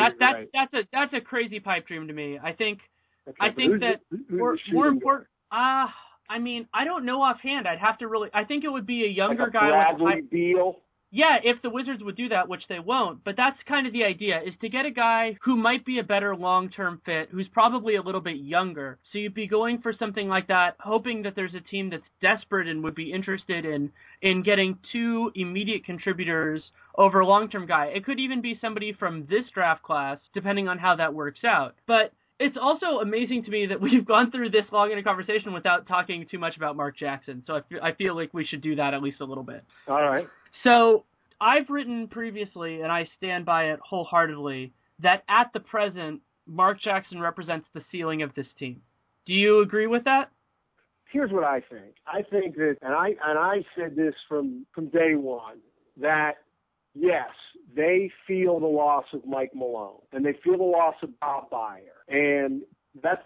S1: That's a crazy pipe dream to me. I think that more important. I mean, I don't know offhand. I'd have to really. I think it would be a younger guy.
S2: Bradley Beal.
S1: Yeah, if the Wizards would do that, which they won't. But that's kind of the idea, is to get a guy who might be a better long-term fit, who's probably a little bit younger. So you'd be going for something like that, hoping that there's a team that's desperate and would be interested in getting 2 immediate contributors over a long-term guy. It could even be somebody from this draft class, depending on how that works out. But It's also amazing to me that we've gone through this long in a conversation without talking too much about Mark Jackson. So I feel like we should do that at least a little bit.
S2: All right.
S1: So I've written previously, and I stand by it wholeheartedly, that at the present, Mark Jackson represents the ceiling of this team. Do you agree with that?
S2: Here's what I think. I think that, and I said this from day one, that yes, they feel the loss of Mike Malone, and they feel the loss of Bob Byer, and that's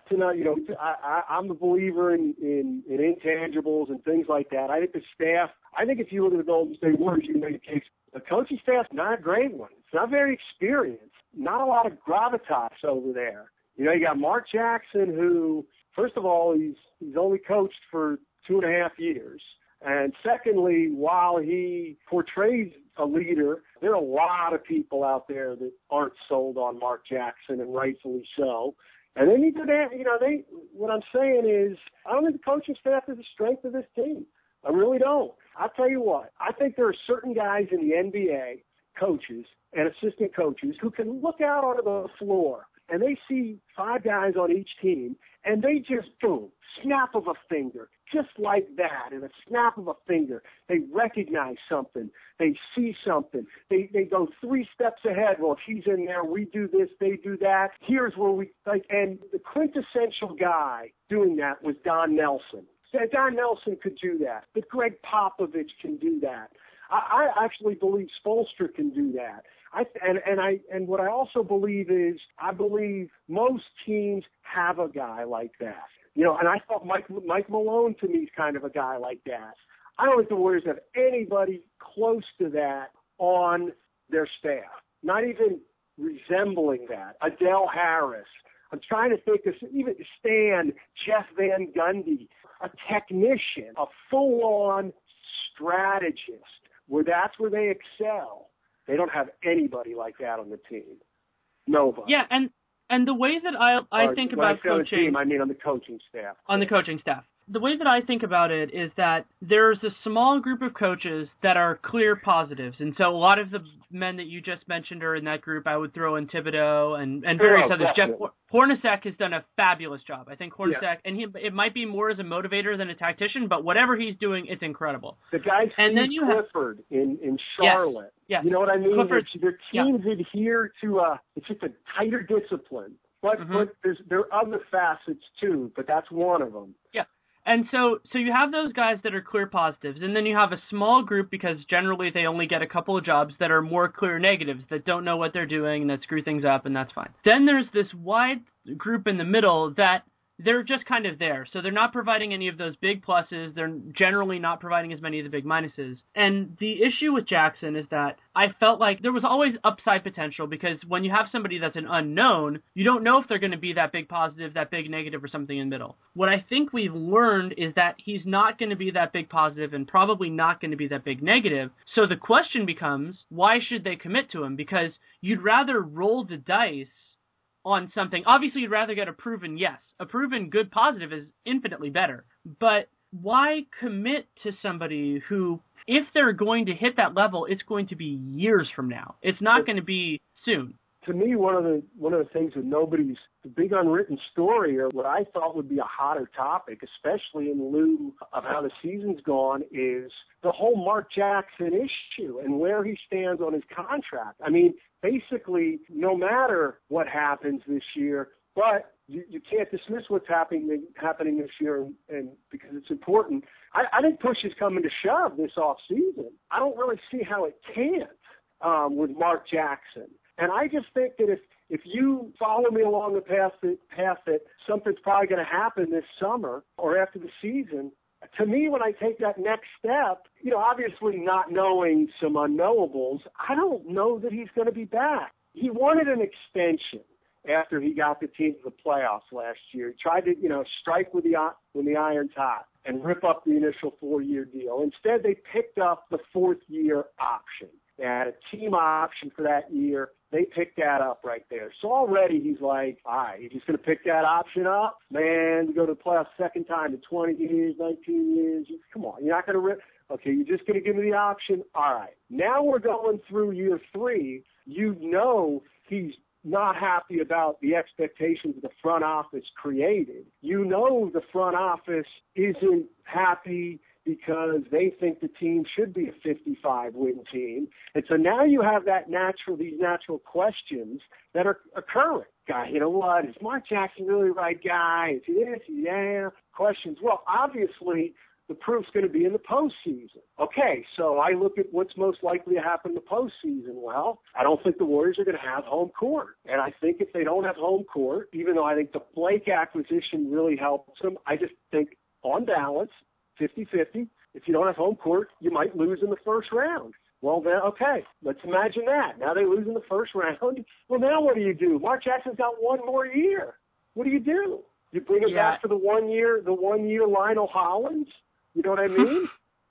S2: I'm a believer in intangibles and things like that. I think the staff. I think if you look at the Golden State Warriors, you can make a case. The coaching staff's not a great one. It's not very experienced. Not a lot of gravitas over there. You got Mark Jackson, who, first of all, he's only coached for 2.5 years. And secondly, while he portrays a leader, there are a lot of people out there that aren't sold on Mark Jackson, and rightfully so. And they need to, what I'm saying is, I don't think the coaching staff is the strength of this team. I really don't. I'll tell you what, I think there are certain guys in the NBA, coaches and assistant coaches, who can look out onto the floor and they see 5 guys on each team, and they just, boom, snap of a finger, just like that, in a snap of a finger. They recognize something. They see something. They go 3 steps ahead. Well, if he's in there, we do this, they do that. Here's where we, and the quintessential guy doing that was Don Nelson. Don Nelson could do that, but Greg Popovich can do that. I actually believe Spoelstra can do that. And what I also believe is, I believe most teams have a guy like that. And I thought Mike Malone to me is kind of a guy like that. I don't think the Warriors have anybody close to that on their staff, not even resembling that. Adele Harris. I'm trying to think of even Stan, Jeff Van Gundy, a technician, a full-on strategist, where that's where they excel. They don't have anybody like that on the team. Nobody.
S1: Yeah, and the way that I think about coaching,
S2: team, I mean on the coaching staff.
S1: On the coaching staff. The way that I think about it is that there's a small group of coaches that are clear positives. And so a lot of the men that you just mentioned are in that group. I would throw in Thibodeau and various others.
S2: Definitely.
S1: Jeff Hornacek has done a fabulous job. I think Hornacek, and it might be more as a motivator than a tactician, but whatever he's doing, it's incrable.
S2: The guy Steve Clifford in Charlotte.
S1: Yes.
S2: You know what I mean? Their teams adhere to it's just a tighter discipline. But there are other facets too, but that's one of them.
S1: Yeah. And so you have those guys that are clear positives, and then you have a small group, because generally they only get a couple of jobs, that are more clear negatives, that don't know what they're doing and that screw things up, and that's fine. Then there's this wide group in the middle that they're just kind of there. So they're not providing any of those big pluses. They're generally not providing as many of the big minuses. And the issue with Jackson is that I felt like there was always upside potential, because when you have somebody that's an unknown, you don't know if they're going to be that big positive, that big negative, or something in the middle. What I think we've learned is that he's not going to be that big positive and probably not going to be that big negative. So the question becomes, why should they commit to him? Because you'd rather roll the dice on something. Obviously, you'd rather get a proven yes. A proven good positive is infinitely better. But why commit to somebody who, if they're going to hit that level, it's going to be years from now. It's not going to be soon.
S2: To me, one of the things that the big unwritten story, or what I thought would be a hotter topic, especially in lieu of how the season's gone, is the whole Mark Jackson issue and where he stands on his contract. I mean, basically, no matter what happens this year, but you can't dismiss what's happening this year, and because it's important. I think push is coming to shove this off season. I don't really see how it can't with Mark Jackson. And I just think that if you follow me along the path that something's probably going to happen this summer or after the season, to me, when I take that next step, obviously not knowing some unknowables, I don't know that he's going to be back. He wanted an extension after he got the team to the playoffs last year. He tried to, strike when the iron's hot and rip up the initial 4-year deal. Instead, they picked up the 4th-year option. They had a team option for that year. They picked that up right there. So already he's like, all right, you're just going to pick that option up? Man, to go to the playoffs second time in 20 years, 19 years. Come on, you're not going to rip. Okay, you're just going to give me the option? All right. Now we're going through year 3. He's not happy about the expectations the front office created. You know the front office isn't happy because they think the team should be a 55-win team. And so now you have these natural questions that are occurring. Guy, you know what? Is Mark Jackson really the right guy? Is he this? Yeah. Questions. Well, obviously, the proof's going to be in the postseason. Okay, so I look at what's most likely to happen in the postseason. Well, I don't think the Warriors are going to have home court. And I think if they don't have home court, even though I think the Blake acquisition really helps them, I just think on balance, 50-50. If you don't have home court, you might lose in the first round. Well, then, okay, let's imagine that. Now they lose in the first round. Well, now what do? Mark Jackson's got one more year. What do? You bring it back to the 1 year Lionel Hollins? You know what I mean?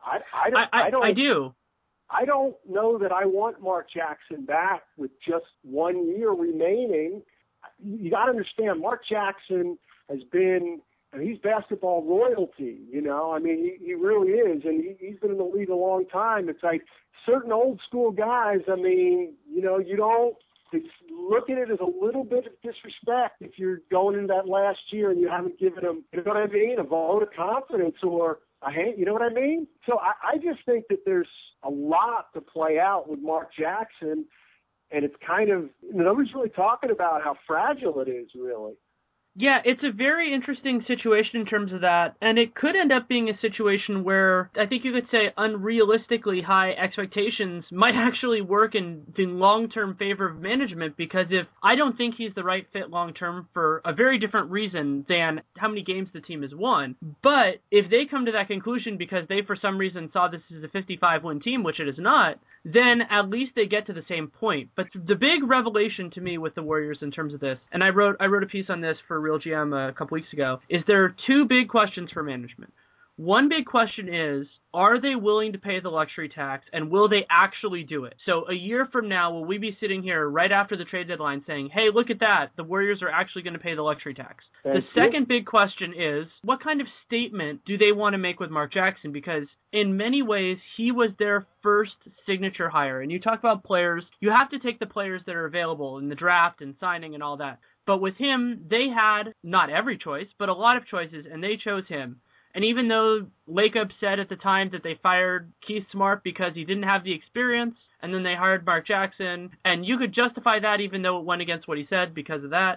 S1: I do.
S2: I don't know that I want Mark Jackson back with just 1 year remaining. You got to understand, Mark Jackson has been – he's basketball royalty, you know. I mean, he really is, and he's been in the league a long time. It's like certain old school guys, I mean, you know, you don't look at it as a little bit of disrespect if you're going into that last year and you haven't given them, you know what I mean, a vote of confidence or a hand, you know what I mean? So I just think that there's a lot to play out with Mark Jackson, and it's kind of, nobody's really talking about how fragile it is, really.
S1: Yeah, it's a very interesting situation in terms of that, and it could end up being a situation where I think you could say unrealistically high expectations might actually work in the long-term favor of management, because if I don't think he's the right fit long-term for a very different reason than how many games the team has won, but if they come to that conclusion because they for some reason saw this as a 55-win team, which it is not, then at least they get to the same point. But the big revelation to me with the Warriors in terms of this, and I wrote a piece on this for Real GM a couple weeks ago, is there are two big questions for management. One big question is, are they willing to pay the luxury tax, and will they actually do it? So a year from now, will we be sitting here right after the trade deadline saying, hey, look at that, the Warriors are actually going to pay the luxury tax? The second big question is, what kind of statement do they want to make with Mark Jackson? Because in many ways, he was their first signature hire. And you talk about players, you have to take the players that are available in the draft and signing and all that. But with him, they had not every choice, but a lot of choices, and they chose him. And even though Lacob said at the time that they fired Keith Smart because he didn't have the experience, and then they hired Mark Jackson, and you could justify that even though it went against what he said because of that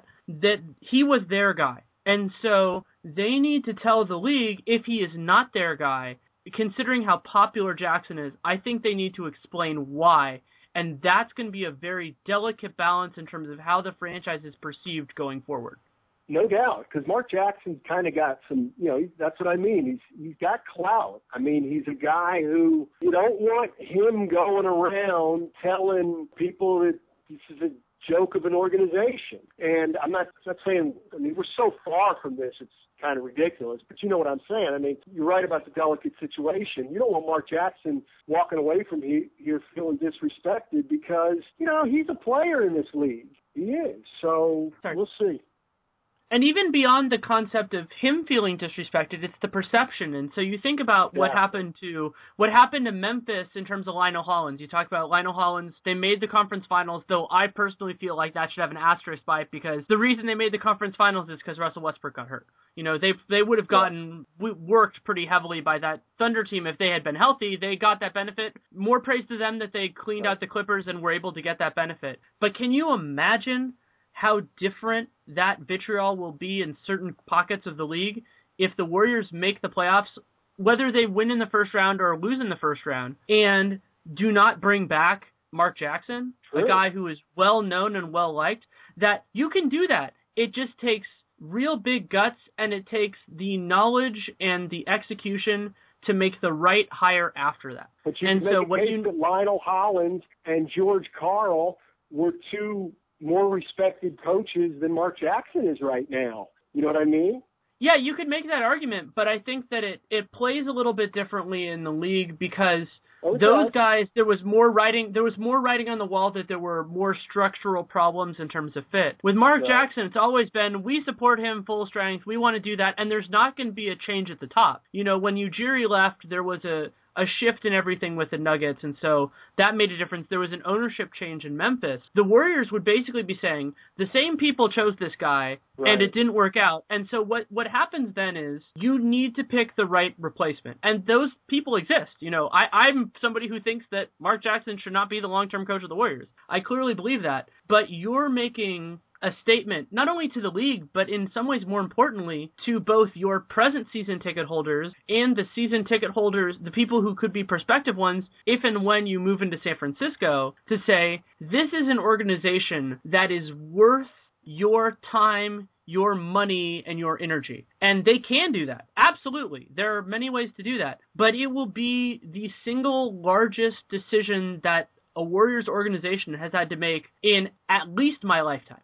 S1: he was their guy. And so they need to tell the league if he is not their guy, considering how popular Jackson is, I think they need to explain why. And that's going to be a very delicate balance in terms of how the franchise is perceived going forward.
S2: No doubt, because Mark Jackson's kind of got some, you know, that's what I mean. He's got clout. I mean, he's a guy who you don't want him going around telling people that this is a joke of an organization. And I'm not saying, I mean, we're so far from this, it's kind of ridiculous, but you know what I'm saying. I mean, you're right about the delicate situation. You don't want Mark Jackson walking away from here feeling disrespected because, you know, he's a player in this league. He is. So we'll see.
S1: And even beyond the concept of him feeling disrespected, it's the perception. And so you think about what happened to Memphis in terms of Lionel Hollins. You talk about Lionel Hollins. They made the conference finals, though I personally feel like that should have an asterisk by it because the reason they made the conference finals is because Russell Westbrook got hurt. You know, they would have gotten worked pretty heavily by that Thunder team if they had been healthy. They got that benefit. More praise to them that they cleaned out the Clippers and were able to get that benefit. But can you imagine how different that vitriol will be in certain pockets of the league if the Warriors make the playoffs, whether they win in the first round or lose in the first round, and do not bring back Mark Jackson, a guy who is well-known and well-liked, that you can do that. It just takes real big guts, and it takes the knowledge and the execution to make the right hire after that.
S2: But you can make a case that Lionel Hollins and George Karl were two more respected coaches than Mark Jackson is right now. You know what I mean?
S1: Yeah, you could make that argument, but I think that it plays a little bit differently in the league because Those guys, there was more writing on the wall that there were more structural problems in terms of fit. With Mark Jackson, it's always been, we support him full strength, we want to do that, and there's not going to be a change at the top. When Ujiri left, there was a shift in everything with the Nuggets, and so that made a difference. There was an ownership change in Memphis. The Warriors would basically be saying, the same people chose this guy, and it didn't work out. And so what happens then is, you need to pick the right replacement. And those people exist. I'm somebody who thinks that Mark Jackson should not be the long-term coach of the Warriors. I clearly believe that. But you're making a statement, not only to the league, but in some ways more importantly, to both your present season ticket holders and the season ticket holders, the people who could be prospective ones, if and when you move into San Francisco, to say, this is an organization that is worth your time, your money, and your energy. And they can do that. Absolutely. There are many ways to do that. But it will be the single largest decision that a Warriors organization has had to make in at least my lifetime.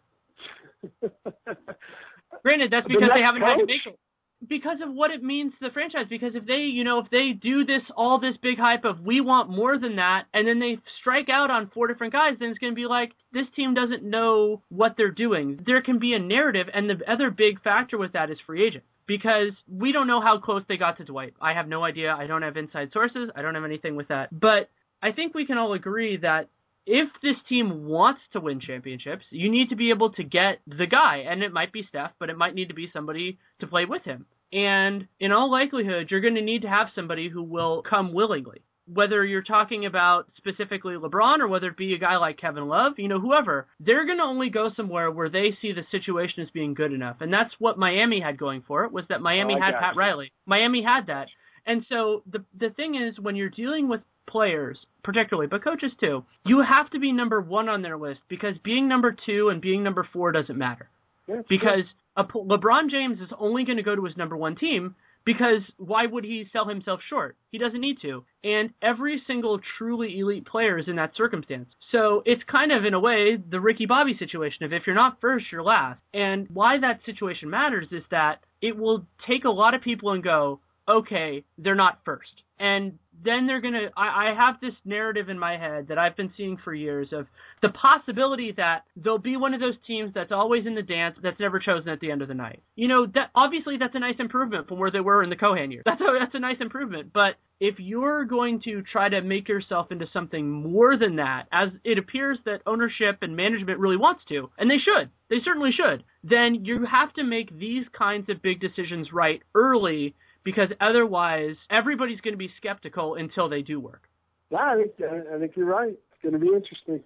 S1: Granted, that's because they haven't had to make it. Because of what it means to the franchise. Because if they do all this big hype of, we want more than that, and then they strike out on 4 different guys, then it's going to be like, this team doesn't know what they're doing. There can be a narrative, and the other big factor with that is free agent. Because we don't know how close they got to Dwight. I have no idea. I don't have inside sources. I don't have anything with that. But I think we can all agree that if this team wants to win championships, you need to be able to get the guy. And it might be Steph, but it might need to be somebody to play with him. And in all likelihood, you're going to need to have somebody who will come willingly. Whether you're talking about specifically LeBron or whether it be a guy like Kevin Love, whoever, they're going to only go somewhere where they see the situation as being good enough. And that's what Miami had going for it, was that Miami had Pat Riley. Miami had that. And so the thing is, when you're dealing with players, particularly, but coaches too, you have to be number 1 on their list, because being number 2 and being number 4 doesn't matter. Because LeBron James is only going to go to his number 1 team, because why would he sell himself short? He doesn't need to. And every single truly elite player is in that circumstance. So it's kind of, in a way, the Ricky Bobby situation of, if you're not first, you're last. And why that situation matters is that it will take a lot of people and go, okay, they're not first. And then they're going to, I have this narrative in my head that I've been seeing for years of the possibility that they'll be one of those teams that's always in the dance, that's never chosen at the end of the night. That obviously that's a nice improvement from where they were in the Cohan years. That's a nice improvement. But if you're going to try to make yourself into something more than that, as it appears that ownership and management really wants to, and they certainly should, then you have to make these kinds of big decisions right early, because otherwise everybody's going to be skeptical until they do work.
S2: Yeah, I think you're right. It's going to be interesting.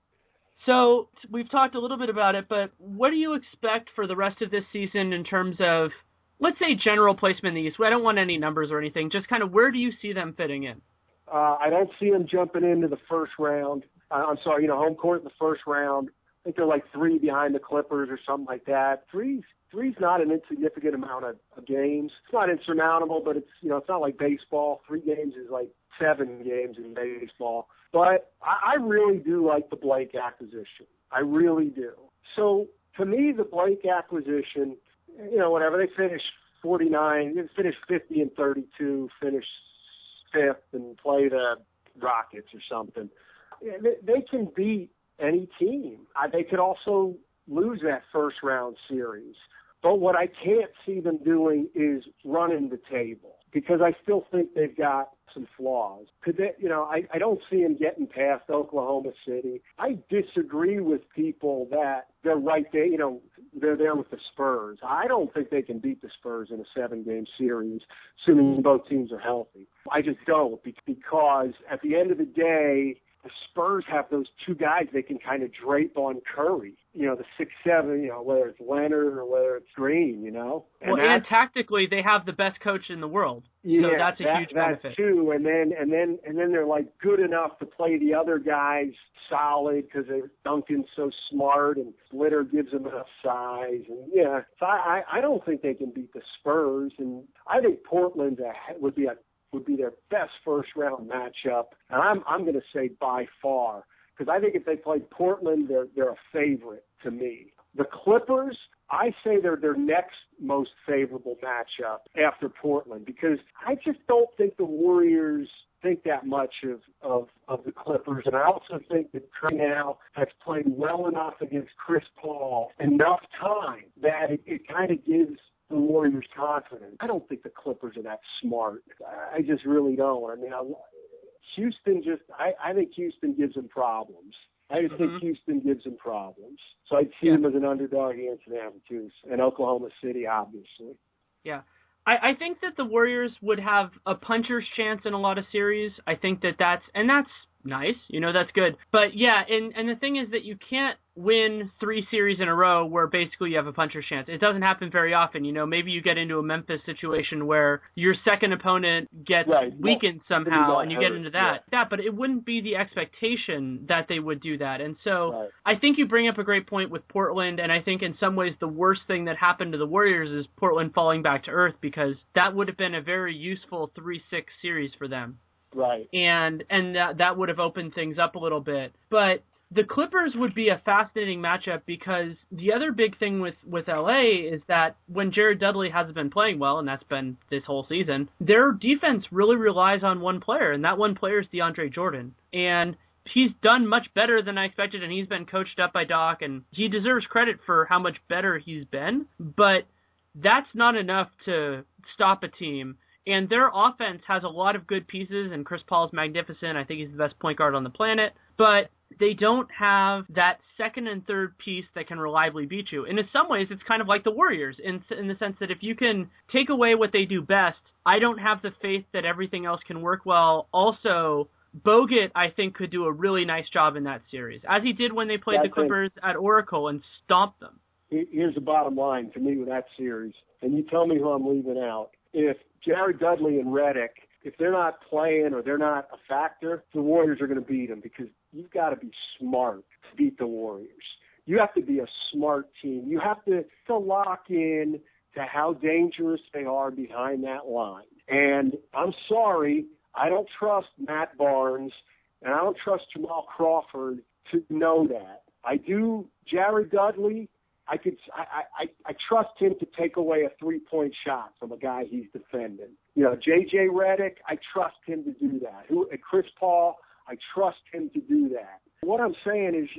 S1: So we've talked a little bit about it, but what do you expect for the rest of this season in terms of, let's say, general placement in the East? I don't want any numbers or anything. Just kind of, where do you see them fitting in?
S2: I don't see them jumping into the first round. Home court in the first round. I think they're like 3 behind the Clippers or something like that. Three's not an insignificant amount of games. It's not insurmountable, but it's not like baseball. 3 games is like 7 games in baseball. But I really do like the Blake acquisition. I really do. So to me, the Blake acquisition, whatever, they finished 49, they finished 50 and 32, finished 5th and play the Rockets or something. They can beat any team. They could also lose that first round series. But what I can't see them doing is running the table, because I still think they've got some flaws. I don't see them getting past Oklahoma City. I disagree with people that they're right there, they're there with the Spurs. I don't think they can beat the Spurs in a 7-game series, assuming both teams are healthy. I just don't, because at the end of the day, the Spurs have those 2 guys they can kind of drape on Curry. The 6'7", whether it's Leonard or whether it's Green,
S1: And tactically, they have the best coach in the world.
S2: Yeah,
S1: so that's a huge benefit.
S2: That too. And then they're like good enough to play the other guys solid, because Duncan's so smart and Splitter gives them enough size. And so I don't think they can beat the Spurs. And I think Portland would be their best first round matchup. And I'm going to say by far, because I think if they play Portland, they're a favorite to me. The Clippers, I say they're their next most favorable matchup after Portland, because I just don't think the Warriors think that much of the Clippers, and I also think that Curry now has played well enough against Chris Paul enough time that it kind of gives the Warriors confidence. I don't think the Clippers are that smart. I just really don't. I mean, I think Houston gives them problems. I just think Houston gives them problems. So I'd see them as an underdog against them, too, and Oklahoma City, obviously.
S1: Yeah. I think that the Warriors would have a puncher's chance in a lot of series. I think that's nice. That's good. But yeah, and the thing is that you can't win 3 series in a row where basically you have a puncher's chance. It doesn't happen very often. Maybe you get into a Memphis situation where your second opponent gets weakened somehow and you get into that. Yeah, but it wouldn't be the expectation that they would do that. And so I think you bring up a great point with Portland, and I think in some ways the worst thing that happened to the Warriors is Portland falling back to earth, because that would have been a very useful 3-6 series for them.
S2: Right.
S1: And that would have opened things up a little bit. But the Clippers would be a fascinating matchup, because the other big thing with LA is that when Jared Dudley hasn't been playing well, and that's been this whole season, their defense really relies on one player, and that one player is DeAndre Jordan. And he's done much better than I expected, and he's been coached up by Doc, and he deserves credit for how much better he's been. But that's not enough to stop a team. And their offense has a lot of good pieces, and Chris Paul is magnificent. I think he's the best point guard on the planet. But they don't have that second and third piece that can reliably beat you. And in some ways, it's kind of like the Warriors in the sense that if you can take away what they do best, I don't have the faith that everything else can work well. Also, Bogut, I think, could do a really nice job in that series, as he did when they played the Clippers at Oracle and stomped them.
S2: Here's the bottom line to me with that series, and you tell me who I'm leaving out. If Jared Dudley and Redick, if they're not playing or they're not a factor, the Warriors are going to beat them, because you've got to be smart to beat the Warriors. You have to be a smart team. You have to lock in to how dangerous they are behind that line. And I'm sorry, I don't trust Matt Barnes, and I don't trust Jamal Crawford to know that. I do Jared Dudley. I trust him to take away a 3-point shot from a guy he's defending. J.J. Redick, I trust him to do that. Chris Paul, I trust him to do that. What I'm saying is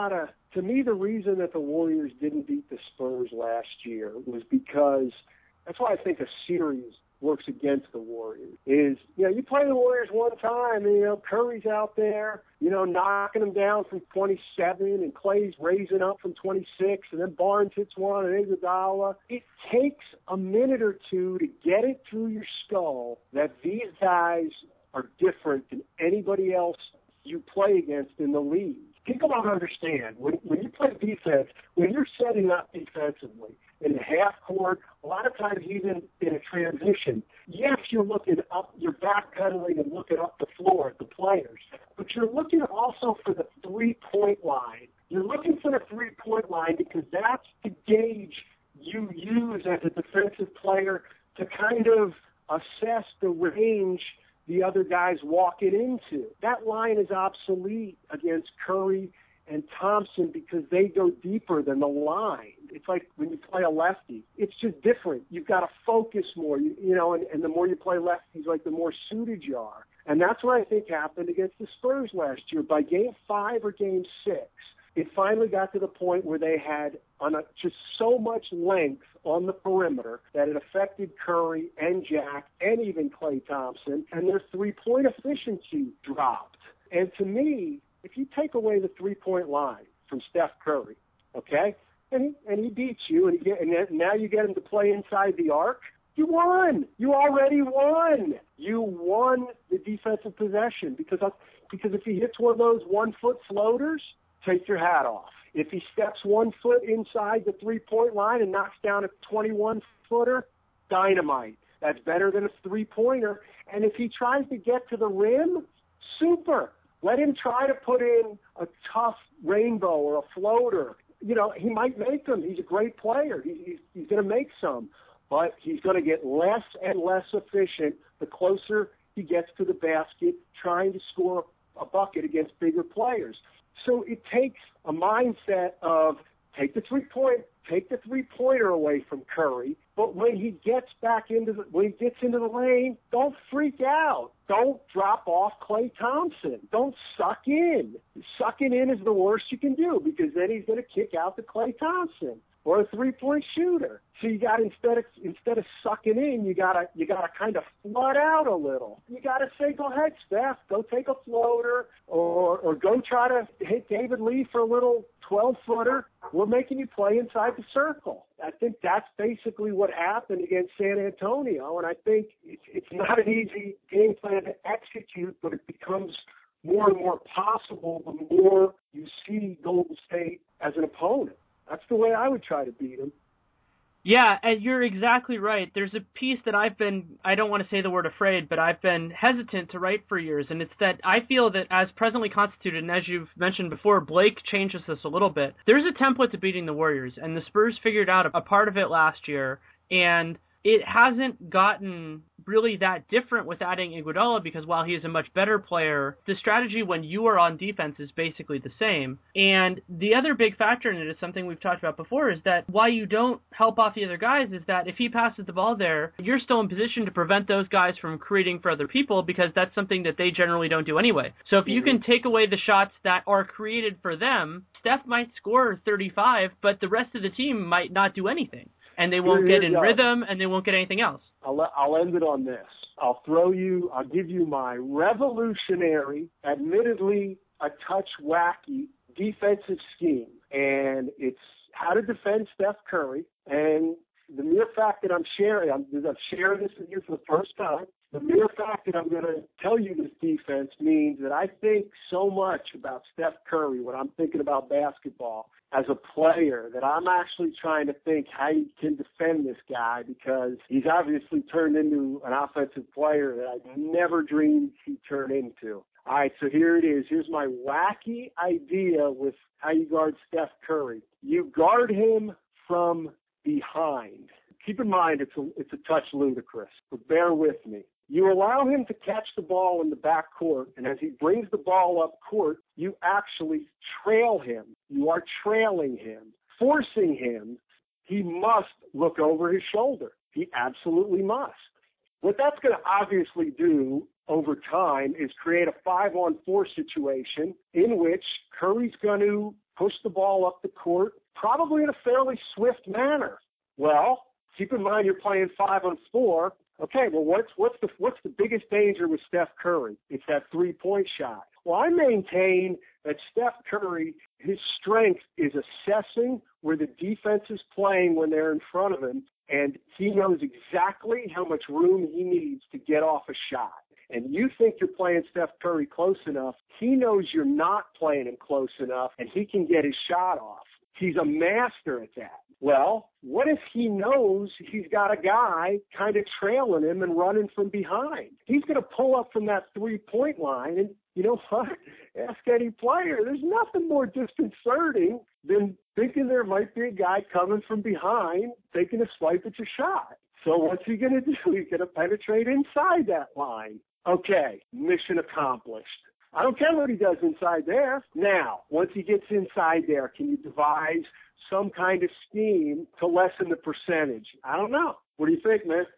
S2: to me, the reason that the Warriors didn't beat the Spurs last year was because, that's why I think a series works against the Warriors, is, you play the Warriors one time, and, Curry's out there, knocking them down from 27, and Clay's raising up from 26, and then Barnes hits one, and Iguodala. It takes a minute or two to get it through your skull that these guys are different than anybody else you play against in the league. People don't understand. When you play defense, when you're setting up defensively in the half court, a lot of times even in a transition, yes, you're looking up, you're backpedaling and looking up the floor at the players, but you're looking also for the 3-point line. You're looking for the 3-point line because that's the gauge you use as a defensive player to kind of assess the range the other guy's walking into. That line is obsolete against Curry and Thompson because they go deeper than the line. It's like when you play a lefty. It's just different. You've got to focus more, and the more you play lefties, like the more suited you are. And that's what I think happened against the Spurs last year. By Game 5 or Game 6, it finally got to the point where they had just so much length on the perimeter that it affected Curry and Jack and even Klay Thompson, and their 3-point efficiency dropped. And to me, if you take away the 3-point line from Steph Curry, okay, and he beats you, and now you get him to play inside the arc, you won. You already won. You won the defensive possession because if he hits one of those 1-foot floaters, take your hat off. If he steps 1 foot inside the 3-point line and knocks down a 21-footer, dynamite. That's better than a 3-pointer. And if he tries to get to the rim, super. Let him try to put in a tough rainbow or a floater. He might make them. He's a great player. He's going to make some. But he's going to get less and less efficient the closer he gets to the basket trying to score a bucket against bigger players. So it takes a mindset of take the 3-point take the three-pointer away from Curry, but when he gets into the lane, don't freak out. Don't drop off Klay Thompson. Don't suck in. Sucking in is the worst you can do, because then he's going to kick out to Klay Thompson or a three-point shooter. So you got instead of sucking in, you gotta kind of flood out a little. You gotta say, go ahead, Steph, go take a floater, or go try to hit David Lee for a little 12-footer. We're making you play inside the circle. I think that's basically what happened against San Antonio, and I think it's not an easy game plan to execute, but it becomes more and more possible the more you see Golden State as an opponent. That's the way I would try to beat him.
S1: Yeah, and you're exactly right. There's a piece that I don't want to say the word afraid, but I've been hesitant to write for years, and it's that I feel that as presently constituted, and as you've mentioned before, Blake changes this a little bit. There's a template to beating the Warriors, and the Spurs figured out a part of it last year, and it hasn't gotten really that different with adding Iguodala, because while he is a much better player, the strategy when you are on defense is basically the same. And the other big factor in it is something we've talked about before, is that why you don't help off the other guys is that if he passes the ball there, you're still in position to prevent those guys from creating for other people, because that's something that they generally don't do anyway. So if you can take away the shots that are created for them, Steph might score 35, but the rest of the team might not do anything. And they won't get in rhythm, and they won't get anything else.
S2: I'll end it on this. I'll give you my revolutionary, admittedly a touch wacky defensive scheme. And it's how to defend Steph Curry. And the mere fact that I'm sharing this with you for the first time, the mere fact that I'm going to tell you this defense means that I think so much about Steph Curry when I'm thinking about basketball as a player, that I'm actually trying to think how you can defend this guy, because he's obviously turned into an offensive player that I never dreamed he'd turn into. All right, so here it is. Here's my wacky idea with how you guard Steph Curry. You guard him from behind. Keep in mind, it's a touch ludicrous, but bear with me. You allow him to catch the ball in the backcourt, and as he brings the ball up court, you actually trail him. You are trailing him, forcing him. He must look over his shoulder. He absolutely must. What that's going to obviously do over time is create a 5-on-4 situation in which Curry's going to push the ball up the court, probably in a fairly swift manner. Well, keep in mind you're playing 5-on-4. Okay, well, what's the biggest danger with Steph Curry? It's that three-point shot. Well, I maintain that Steph Curry, his strength is assessing where the defense is playing when they're in front of him, and he knows exactly how much room he needs to get off a shot. And you think you're playing Steph Curry close enough, he knows you're not playing him close enough, and he can get his shot off. He's a master at that. Well, what if he knows he's got a guy kind of trailing him and running from behind? He's going to pull up from that three-point line, and you know what? Ask any player. There's nothing more disconcerting than thinking there might be a guy coming from behind taking a swipe at your shot. So what's he going to do? He's going to penetrate inside that line. Okay, mission accomplished. I don't care what he does inside there. Now, once he gets inside there, can you devise some kind of scheme to lessen the percentage? I don't know. What do you think, man?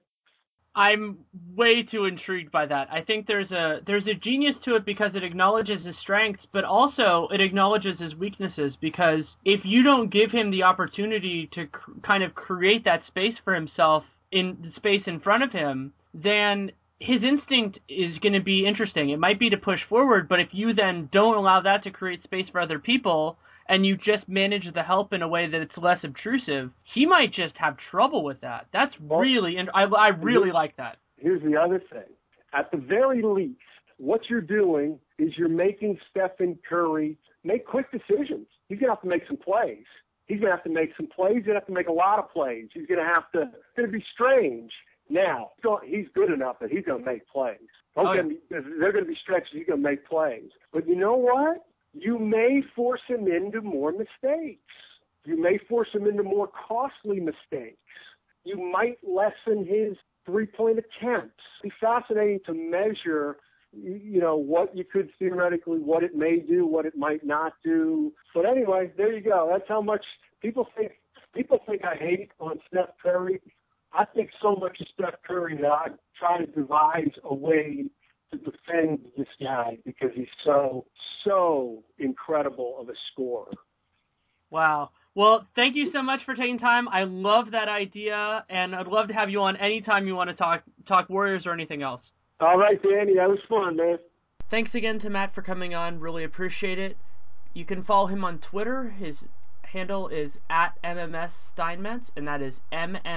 S1: I'm way too intrigued by that. I think there's a genius to it because it acknowledges his strengths, but also it acknowledges his weaknesses, because if you don't give him the opportunity to kind of create that space for himself in the space in front of him, then his instinct is going to be interesting. It might be to push forward, but if you then don't allow that to create space for other people, and you just manage the help in a way that it's less obtrusive, he might just have trouble with that. That's really, I really like that.
S2: Here's the other thing. At the very least, what you're doing is you're making Stephen Curry make quick decisions. He's going to have to make some plays. He's going to have to make some plays. He's going to have to make a lot of plays. He's going to have to, it's going to be strange. Now, he's good enough that he's going to make plays. They're going to be stretches. He's going to make plays. But you know what? You may force him into more mistakes. You may force him into more costly mistakes. You might lessen his three-point attempts. It's fascinating to measure, what you could theoretically, what it may do, what it might not do. But anyway, there you go. That's how much people think people think I hate on Steph Curry. I think so much of Steph Curry that I try to devise a way to defend this guy because he's so incredible of a scorer.
S1: Wow. Well, thank you so much for taking time. I love that idea, and I'd love to have you on anytime you want to talk Warriors or anything else.
S2: All right, Danny, that was fun, man.
S1: Thanks again to Matt for coming on. Really appreciate it. You can follow him on Twitter. His handle is at MMS Steinmetz, and that is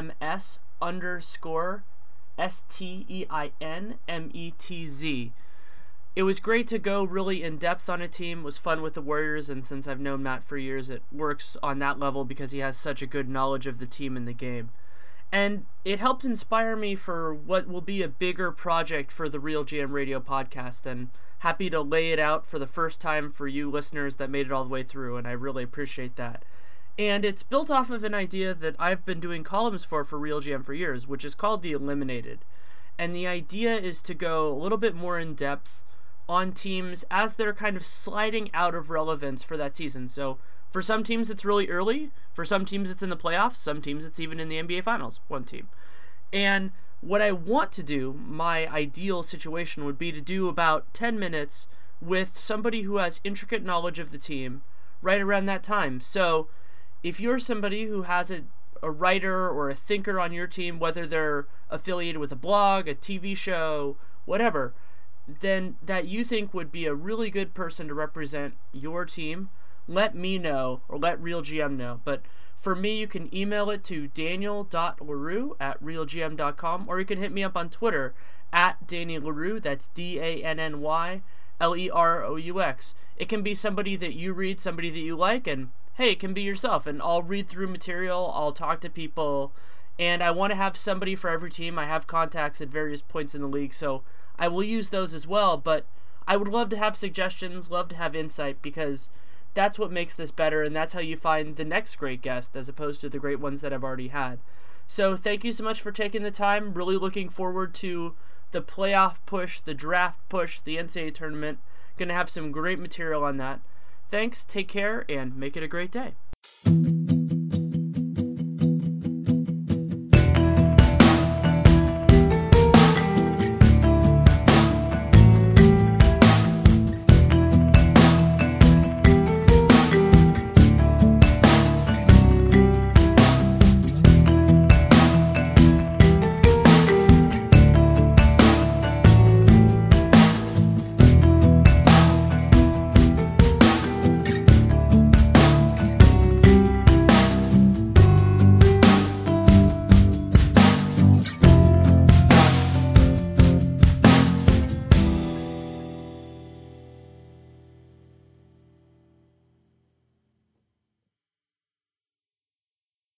S1: MMS_STEINMETZ. It was great to go really in depth on a team. It was fun with the Warriors, and since I've known Matt for years, it works on that level because he has such a good knowledge of the team and the game. And it helped inspire me for what will be a bigger project for the Real GM Radio podcast, and happy to lay it out for the first time for you listeners that made it all the way through, and I really appreciate that. And it's built off of an idea that I've been doing columns for Real GM for years, which is called The Eliminated. And the idea is to go a little bit more in depth on teams as they're kind of sliding out of relevance for that season. So for some teams it's really early, for some teams it's in the playoffs, some teams it's even in the NBA Finals, one team. And what I want to do, my ideal situation would be to do about 10 minutes with somebody who has intricate knowledge of the team right around that time. So if you're somebody who has a writer or a thinker on your team, whether they're affiliated with a blog, a TV show, whatever, then that you think would be a really good person to represent your team, let me know or let RealGM know. But for me, you can email it to daniel.leroux@realgm.com, or you can hit me up on Twitter at Danny Leroux. That's DANNYLEROUX. It can be somebody that you read, somebody that you like, and hey, it can be yourself. And I'll read through material, I'll talk to people, and I want to have somebody for every team. I have contacts at various points in the league, so I will use those as well, but I would love to have suggestions, love to have insight, because that's what makes this better, and that's how you find the next great guest, as opposed to the great ones that I've already had. So thank you so much for taking the time. Really looking forward to the playoff push, the draft push, the NCAA tournament. Gonna have some great material on that. Thanks, take care, and make it a great day.